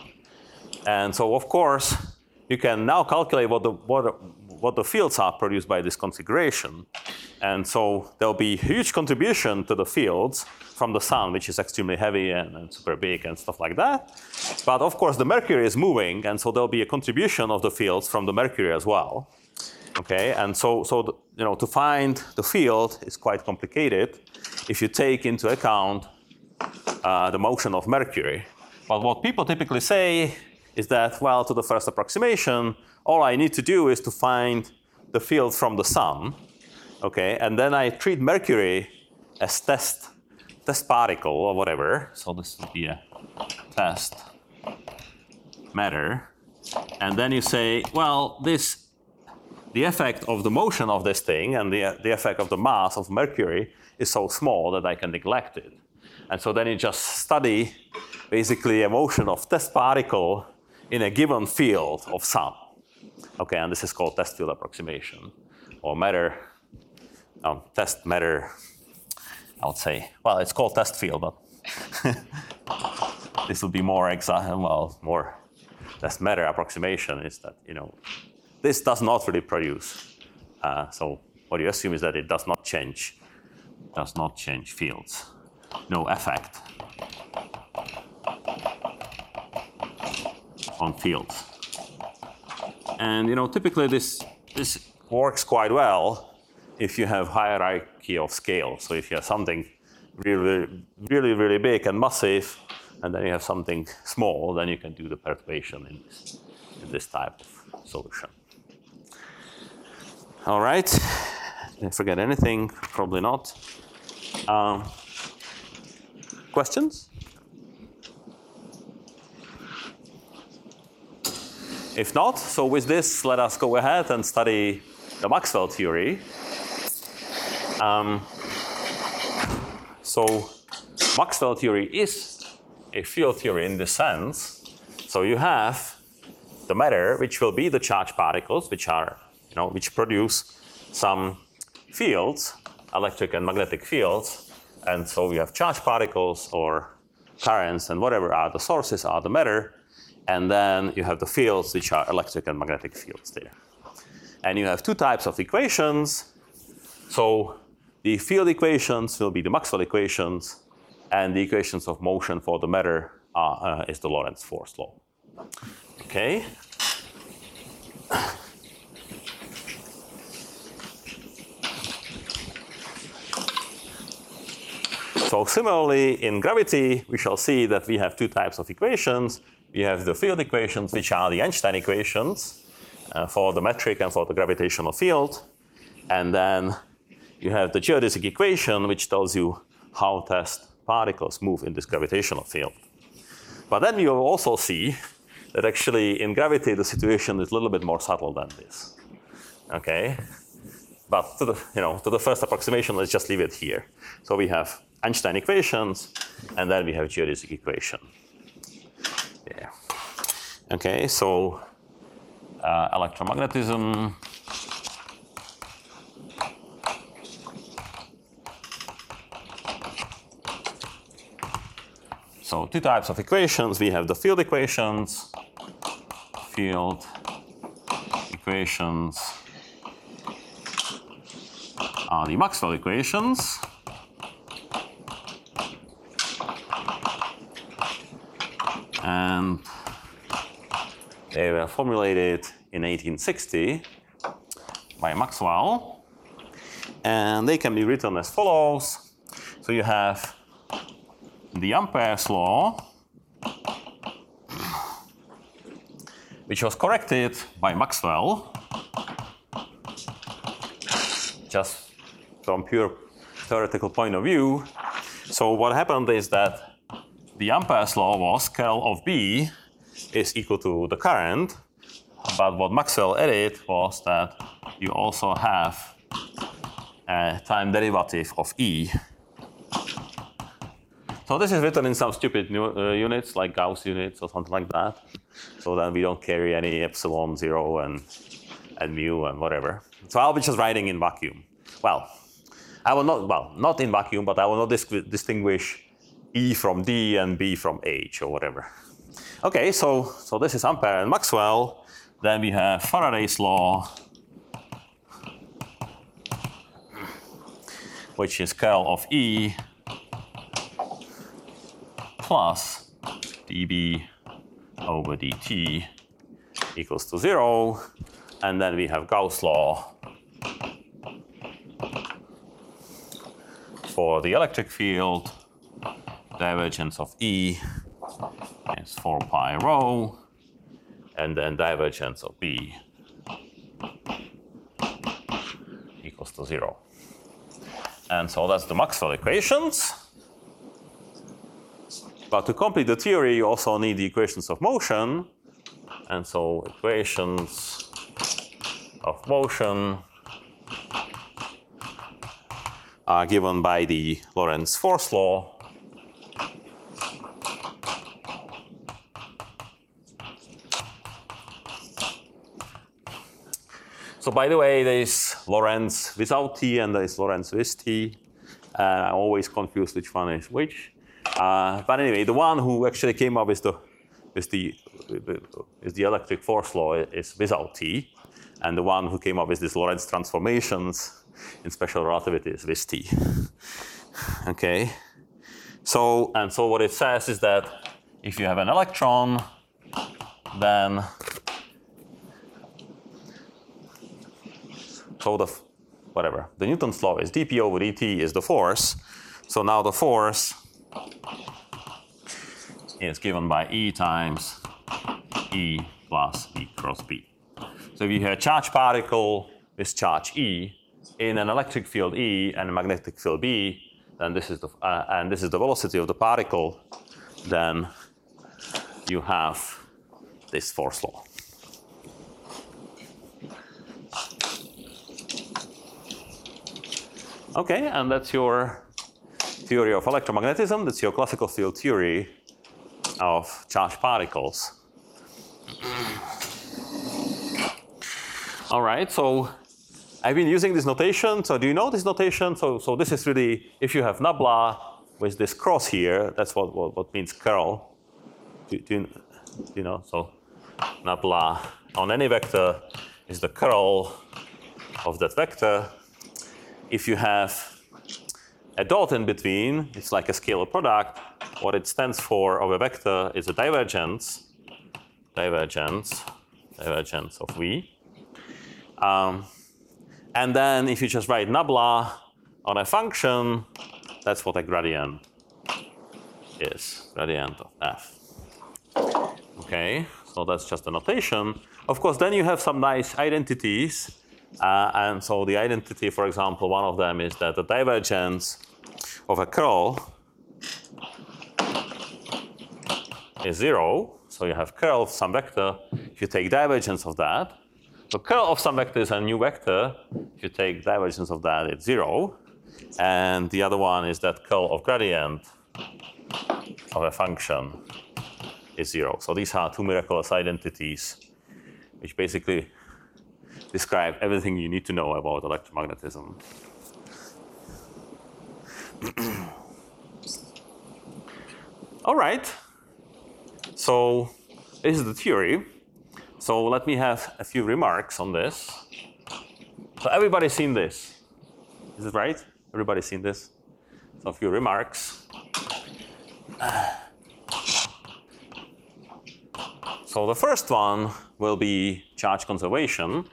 And so, of course, you can now calculate what the fields are produced by this configuration. And so there'll be huge contribution to the fields from the sun, which is extremely heavy and super big and stuff like that. But of course, the Mercury is moving, and so there'll be a contribution of the fields from the Mercury as well. Okay, and so to find the field is quite complicated if you take into account the motion of Mercury. But what people typically say is that, well, to the first approximation, all I need to do is to find the field from the sun, okay, and then I treat Mercury as test particle or whatever. So this would be a test matter, and then you say, well, the effect of the motion of this thing and the effect of the mass of Mercury is so small that I can neglect it. And so then you just study basically a motion of test particle in a given field of sun. Okay, and this is called test field approximation, or test matter, I would say. Well, it's called test field, but this will be more exact, more test matter approximation is that, this does not really produce. So what you assume is that it does not change fields. No effect on fields. And typically this works quite well if you have hierarchy of scale. So if you have something really, really, really big and massive, and then you have something small, then you can do the perturbation in this type of solution. All right. Did I forget anything? Probably not. Questions? If not, so with this, let us go ahead and study the Maxwell theory. So Maxwell theory is a field theory in this sense. So you have the matter, which will be the charged particles, which produce some fields, electric and magnetic fields. And so we have charged particles or currents and whatever are the sources are the matter. And then you have the fields, which are electric and magnetic fields there. And you have two types of equations. So the field equations will be the Maxwell equations, and the equations of motion for the matter is the Lorentz force law. Okay. So similarly, in gravity, we shall see that we have two types of equations. We have the field equations, which are the Einstein equations for the metric and for the gravitational field. And then you have the geodesic equation, which tells you how test particles move in this gravitational field. But then you also see that actually in gravity, the situation is a little bit more subtle than this. Okay? But to the first approximation, let's just leave it here. So we have Einstein equations, and then we have geodesic equation. Yeah. Okay, so electromagnetism. So two types of equations. We have the field equations. Field equations are the Maxwell equations. And they were formulated in 1860 by Maxwell. And they can be written as follows. So you have the Ampere's law, which was corrected by Maxwell, just from pure theoretical point of view. So what happened is that the Ampere's law was curl of B is equal to the current, but what Maxwell added was that you also have a time derivative of E. So this is written in some stupid units, like Gauss units or something like that, so that we don't carry any epsilon, 0, and mu and whatever. So I'll be just writing in vacuum. Well, I will not in vacuum, but I will not distinguish E from D and B from H or whatever. Okay, so this is Ampere and Maxwell. Then we have Faraday's law, which is curl of E plus dB over dt equals to 0. And then we have Gauss law for the electric field. Divergence of E is 4 pi rho, and then divergence of B equals to 0. And so that's the Maxwell equations. But to complete the theory, you also need the equations of motion. And so equations of motion are given by the Lorentz force law. So by the way, there's Lorentz without T and there's Lorentz with T. I'm always confused which one is which. But anyway, the one who actually came up with the electric force law is without T. And the one who came up with these Lorentz transformations in special relativity is with T. Okay. So what it says is that if you have an electron, then the Newton's law is dP over dt is the force. So now the force is given by E times E plus E cross B. So if you have a charged particle with charge E in an electric field E and a magnetic field B, then this is the velocity of the particle, then you have this force law. Okay, and that's your theory of electromagnetism. That's your classical field theory of charged particles. All right, so I've been using this notation. So do you know this notation? So this is really, if you have nabla with this cross here, that's what means curl. Do you know? So nabla on any vector is the curl of that vector. If you have a dot in between, it's like a scalar product. What it stands for of a vector is a divergence of V. And then if you just write nabla on a function, that's what a gradient is, gradient of F. Okay, so that's just a notation. Of course, then you have some nice identities. And so the identity, for example, one of them is that the divergence of a curl is 0. So you have curl of some vector. If you take divergence of that, so curl of some vector is a new vector. If you take divergence of that, it's 0. And the other one is that curl of gradient of a function is 0. So these are two miraculous identities, which basically describe everything you need to know about electromagnetism. All right. So this is the theory. So let me have a few remarks on this. So everybody's seen this. Is it right? Everybody's seen this? So a few remarks. So the first one will be charge conservation.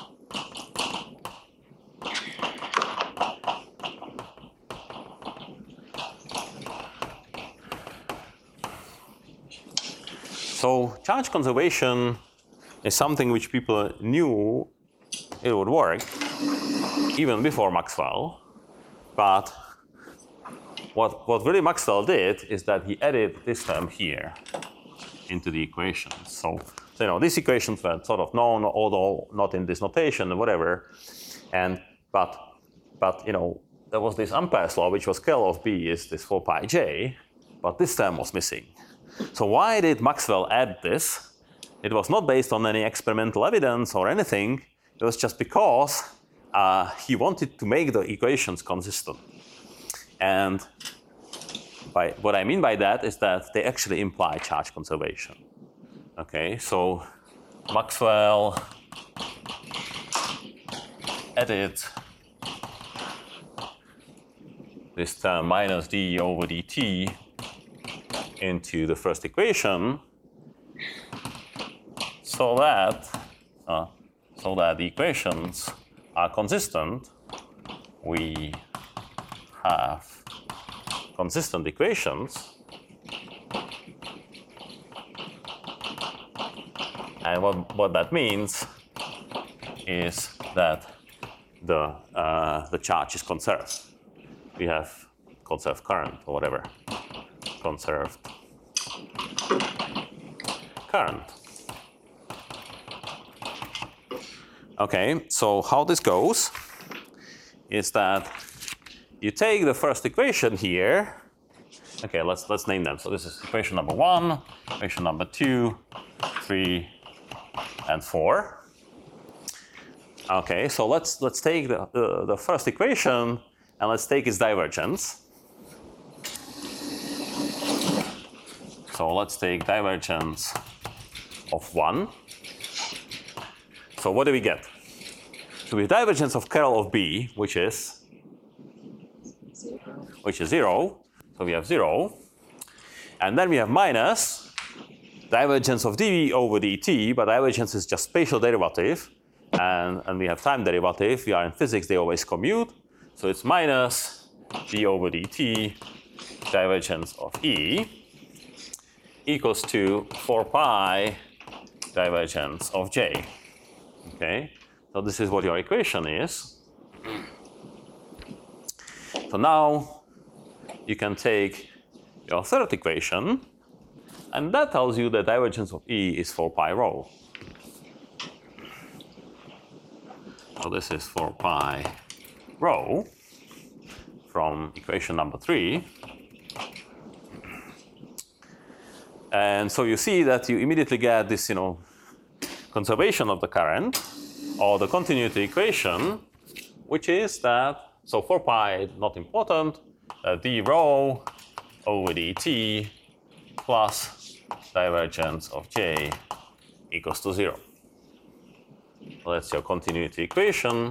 So charge conservation is something which people knew it would work even before Maxwell. But what really Maxwell did is that he added this term here into the equations. So you know, these equations were sort of known, although not in this notation or whatever. But you know, there was this Ampere's law, which was curl of B is this 4 pi j, but this term was missing. So why did Maxwell add this? It was not based on any experimental evidence or anything. It was just because he wanted to make the equations consistent. And what I mean by that is that they actually imply charge conservation. Okay, so Maxwell added this term minus d over dt into the first equation so that the equations are consistent. We have consistent equations, and what that means is that the charge is conserved. We have conserved current or whatever, conserved current. Okay, so how this goes is that you take the first equation here. Okay, let's name them. So this is equation number 1, equation number 2, 3, and 4. Okay, so let's take the first equation and let's take its divergence. So let's take divergence of 1. So what do we get? So we have divergence of curl of B, which is 0. So we have 0. And then we have minus divergence of dv over dt, but divergence is just spatial derivative. And we have time derivative. We are in physics, they always commute. So it's minus d over dt divergence of E equals to 4 pi divergence of J. Okay, so this is what your equation is. So now you can take your third equation, and that tells you that divergence of E is 4 pi rho. So this is 4 pi rho from equation number 3. And so you see that you immediately get this, conservation of the current, or the continuity equation, which is that, so 4 pi, not important, d rho over dt plus divergence of J equals to 0. So that's your continuity equation.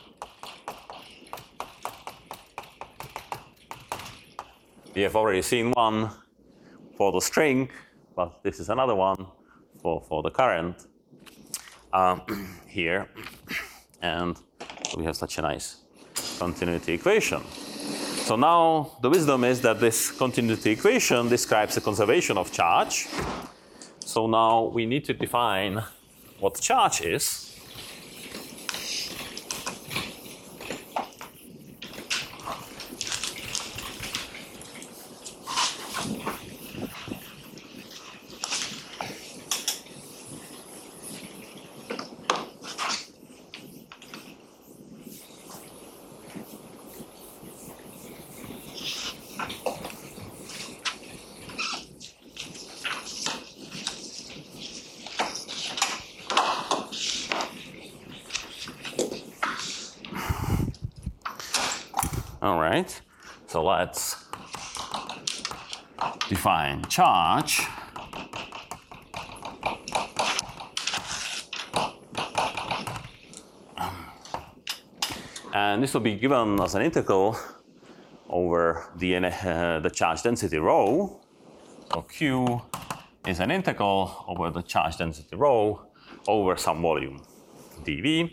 We have already seen one for the string, but this is another one for the current here. And we have such a nice continuity equation. So now the wisdom is that this continuity equation describes the conservation of charge. So now we need to define what charge is. All right, so let's define charge. And this will be given as an integral over the charge density rho. So Q is an integral over the charge density rho over some volume dV.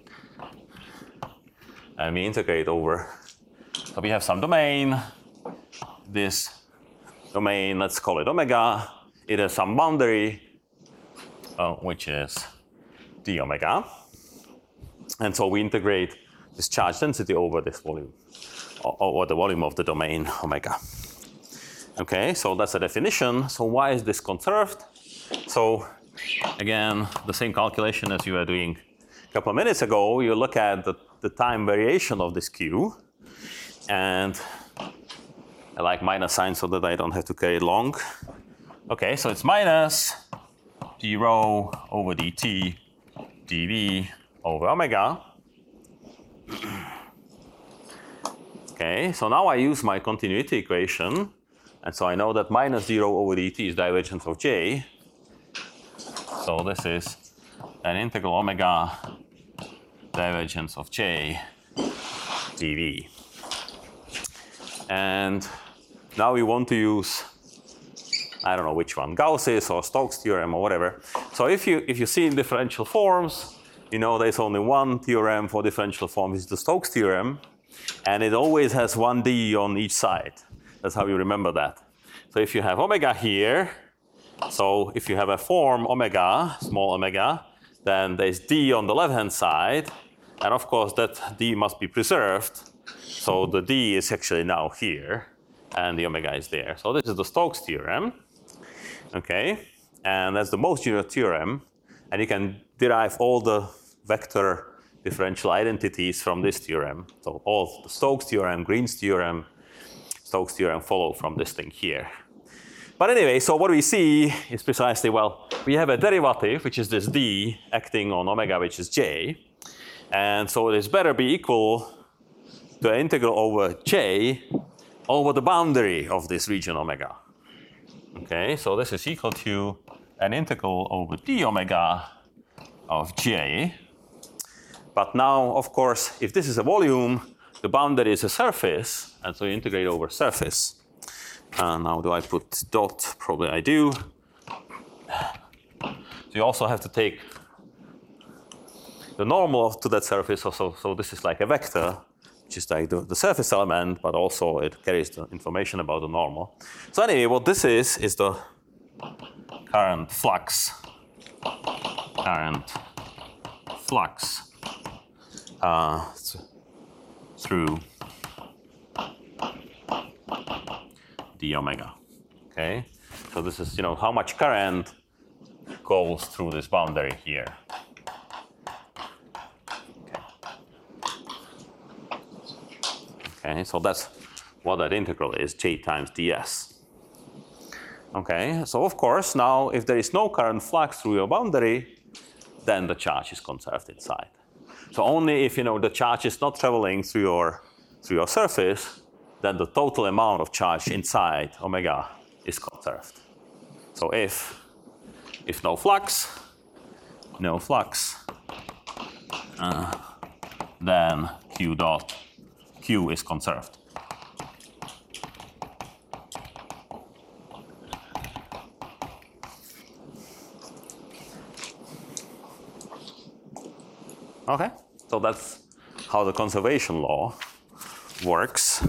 And we integrate over. So we have some domain. This domain, let's call it omega. It has some boundary, which is d omega. And so we integrate this charge density over this volume, or the volume of the domain omega. Okay, so that's the definition. So why is this conserved? So again, the same calculation as you were doing a couple of minutes ago. You look at the time variation of this Q. And I like minus sign so that I don't have to carry it long. Okay, so it's minus d rho over dt dv over omega. Okay, so now I use my continuity equation And so I know that minus 0 over dt is divergence of j. So this is an integral omega divergence of j dv. And now we want to use, I don't know which one, Gauss's or Stokes' theorem or whatever. So if you see in differential forms, you know there's only one theorem for differential form, which is the Stokes' theorem, and it always has one d on each side. That's how you remember that. So if you have omega here, so if you have a form omega, small omega, then there's d on the left-hand side, and of course that d must be preserved. So the d is actually now here, and the omega is there. So this is the Stokes' theorem, okay? And that's the most general theorem, and you can derive all the vector differential identities from this theorem. So all the Stokes' theorem, Green's theorem, Stokes' theorem follow from this thing here. But anyway, so what we see is precisely, well, we have a derivative, which is this d acting on omega, which is j. And so this better be equal to the integral over j over the boundary of this region omega. Okay, so this is equal to an integral over d omega of j. But now, of course, if this is a volume, the boundary is a surface, and so you integrate over surface. Now do I put dot? Probably I do. So you also have to take the normal to that surface. So this is like a vector, which is like the surface element, but also it carries the information about the normal. So anyway, what this is the current flux through d omega. Okay, so this is how much current goes through this boundary here. Okay, so that's what that integral is, j times ds. Okay, so of course now if there is no current flux through your boundary, then the charge is conserved inside. So only if the charge is not traveling through your surface, then the total amount of charge inside omega is conserved. So if no flux, then q is conserved. Okay, so that's how the conservation law works.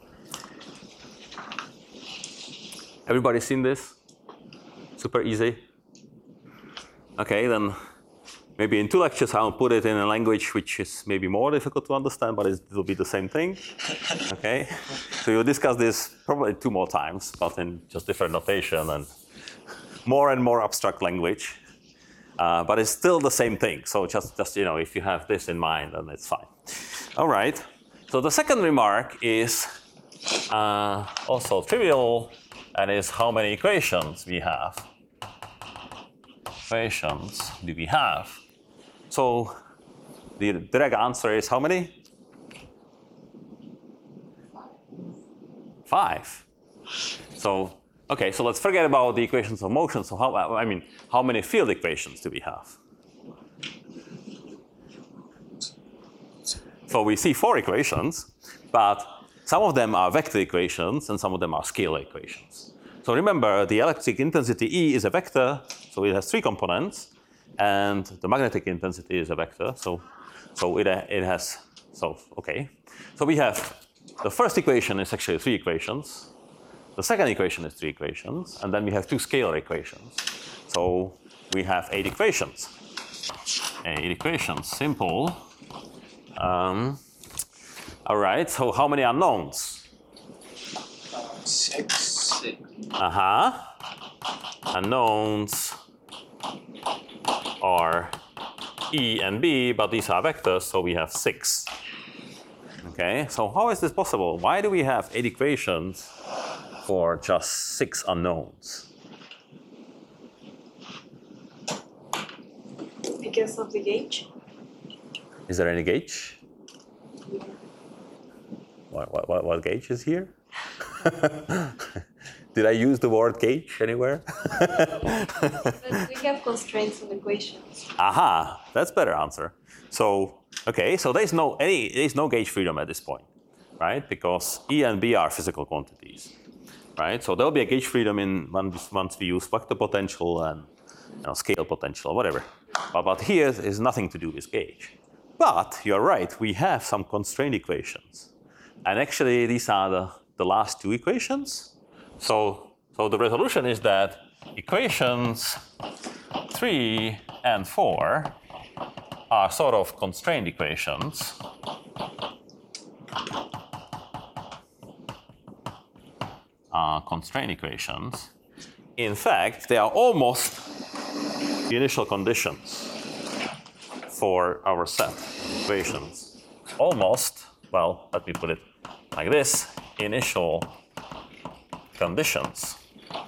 Everybody seen this? Super easy? Okay, then maybe in 2 lectures I'll put it in a language which is maybe more difficult to understand, but it will be the same thing. Okay, so you'll discuss this probably 2 more times, but in just different notation and more abstract language. But it's still the same thing. So just if you have this in mind, then it's fine. All right. So the second remark is also trivial, and is how many equations we have. Equations do we have? So the direct answer is how many? 5. So okay, so let's forget about the equations of motion. So how many field equations do we have? So we see 4 equations, but some of them are vector equations and some of them are scalar equations. So remember, the electric intensity E is a vector, so it has 3 components, and the magnetic intensity is a vector. So we have the first equation is actually 3 equations. The second equation is 3 equations, and then we have 2 scalar equations. So we have 8 equations. 8 equations, simple. All right, so how many unknowns? 6. Unknowns are E and B, but these are vectors, so we have 6. Okay, so how is this possible? Why do we have 8 equations for just 6 unknowns? Because of the gauge. Is there any gauge? What gauge is here? Did I use the word gauge anywhere? But we have constraints on equations. Aha, that's better answer. So, okay, so there's no gauge freedom at this point, right? Because E and B are physical quantities, right? So there'll be a gauge freedom once we use vector potential and scale potential, whatever. But here is nothing to do with gauge. But you're right, we have some constraint equations. And actually, these are the last two equations. So the resolution is that equations 3 and 4 are sort of constrained equations. In fact, they are almost the initial conditions for our set of equations. Almost, well, let me put it like this, initial conditions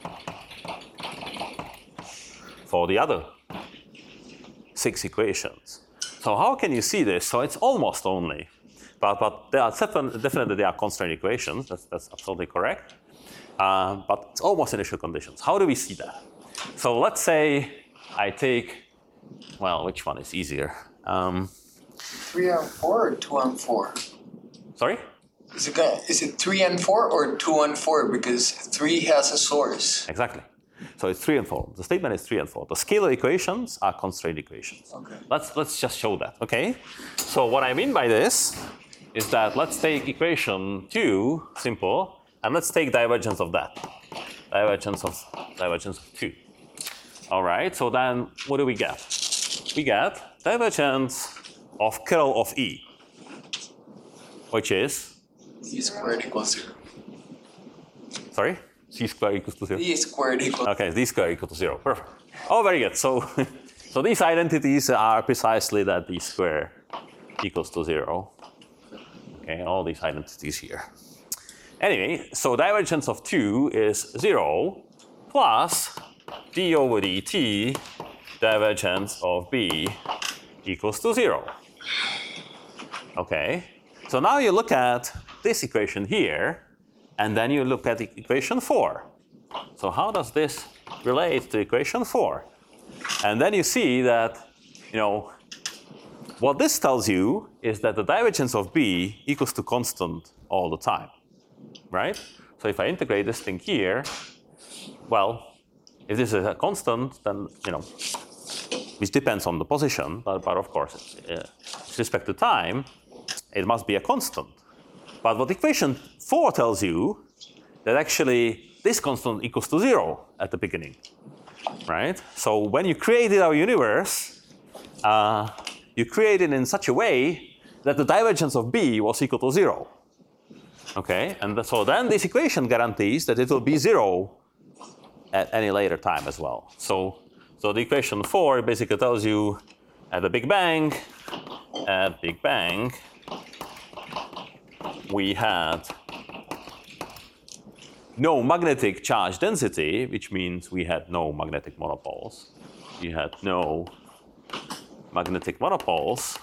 for the other 6 equations. So how can you see this? So it's almost only, but they are definitely they are constraint equations. That's absolutely correct. But it's almost initial conditions. How do we see that? So let's say I take, well, which one is easier? 3 and 4 or 2 and 4? Sorry? Is it 3 and 4 or 2 and 4? Because 3 has a source. Exactly. So it's 3 and 4. The statement is 3 and 4. The scalar equations are constraint equations. Okay. Let's just show that, okay? So what I mean by this is that let's take equation 2, simple, and let's take divergence of that. Divergence of 2. All right, so then what do we get? We get divergence of curl of E, which is? C squared equals 0. Sorry? C squared equals to 0? D squared equals. Okay, D squared equal to 0. Perfect. Oh, very good. So, so these identities are precisely that D squared equals to 0. Okay, all these identities here. Anyway, so divergence of 2 is 0 plus d over dt divergence of B equals to 0. Okay, so now you look at this equation here, and then you look at the equation 4. So how does this relate to equation 4? And then you see that, what this tells you is that the divergence of B equals to constant all the time, right? So if I integrate this thing here, well, if this is a constant, then, which depends on the position, but of course, with respect to time, it must be a constant. But what equation 4 tells you, that actually this constant equals to 0 at the beginning, right? So when you created our universe, you created it in such a way that the divergence of B was equal to 0. Okay, and so then this equation guarantees that it will be 0 at any later time as well. So the equation 4 basically tells you at the Big Bang, we had no magnetic charge density, which means we had no magnetic monopoles. We had no magnetic monopoles.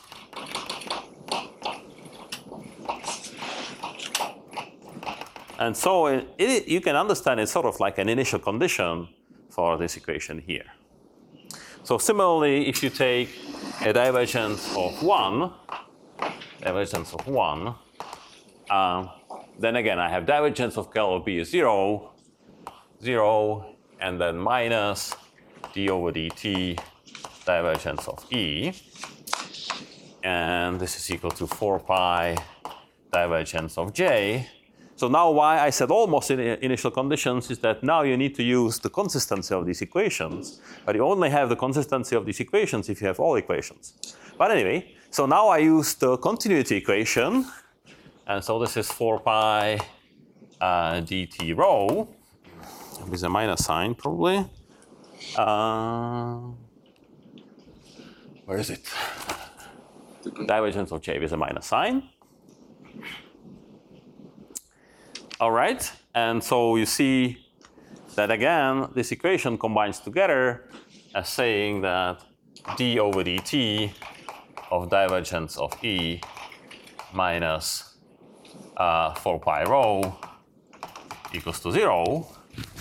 And so you can understand it's sort of like an initial condition for this equation here. So similarly, if you take a divergence of 1, then again I have divergence of curl of B is 0, 0, and then minus d over dt divergence of E. And this is equal to 4 pi divergence of J. So now why I said almost in initial conditions is that now you need to use the consistency of these equations, but you only have the consistency of these equations if you have all equations. But anyway, so now I use the continuity equation, and so this is 4 pi dt rho, with a minus sign probably. Where is it? Divergence of J with a minus sign. All right, and so you see that again, this equation combines together as saying that d over dt of divergence of E minus 4 pi rho equals to 0.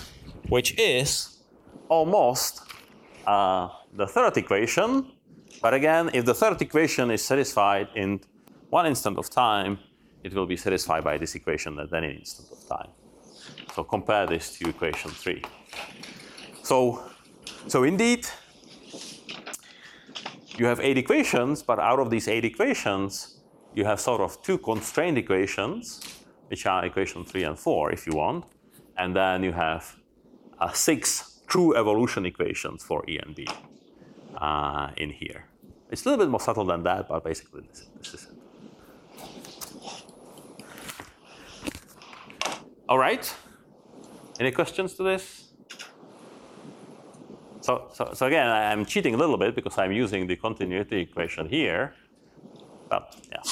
which is almost the third equation. But again, if the third equation is satisfied in one instant of time, it will be satisfied by this equation at any instant of time. So compare this to equation 3. So indeed, you have 8 equations, but out of these 8 equations, you have sort of 2 constrained equations, which are equation 3 and 4, if you want. And then you have 6 true evolution equations for E and B in here. It's a little bit more subtle than that, but basically this is it. All right. Any questions to this? So again, I'm cheating a little bit because I'm using the continuity equation here. But yeah.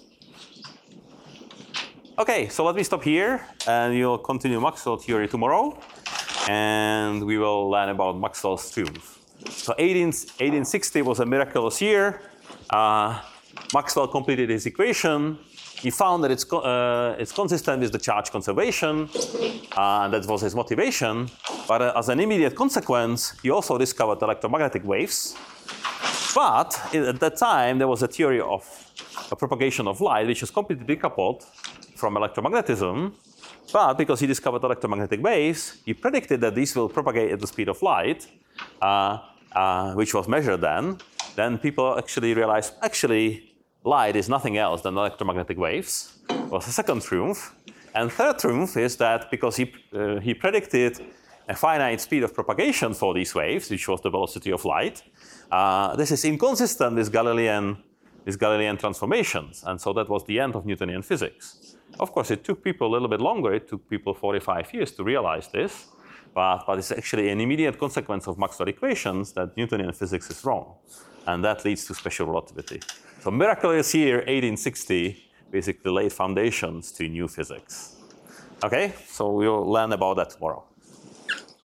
Okay, so let me stop here, and we'll continue Maxwell theory tomorrow, and we will learn about Maxwell's triumph. So 1860 was a miraculous year. Maxwell completed his equation. He found that it's consistent with the charge conservation. That was his motivation. But as an immediate consequence, he also discovered electromagnetic waves. But at that time, there was a theory of a propagation of light, which was completely decoupled from electromagnetism. But because he discovered electromagnetic waves, he predicted that these will propagate at the speed of light, which was measured then. Then people actually realized, light is nothing else than electromagnetic waves. It was a second triumph. And third triumph is that because he predicted a finite speed of propagation for these waves, which was the velocity of light, this is inconsistent with Galilean transformations. And so that was the end of Newtonian physics. Of course, it took people a little bit longer. It took people 45 years to realize this. But it's actually an immediate consequence of Maxwell equations that Newtonian physics is wrong. And that leads to special relativity. So miraculous year 1860 basically laid foundations to new physics. Okay, so we'll learn about that tomorrow.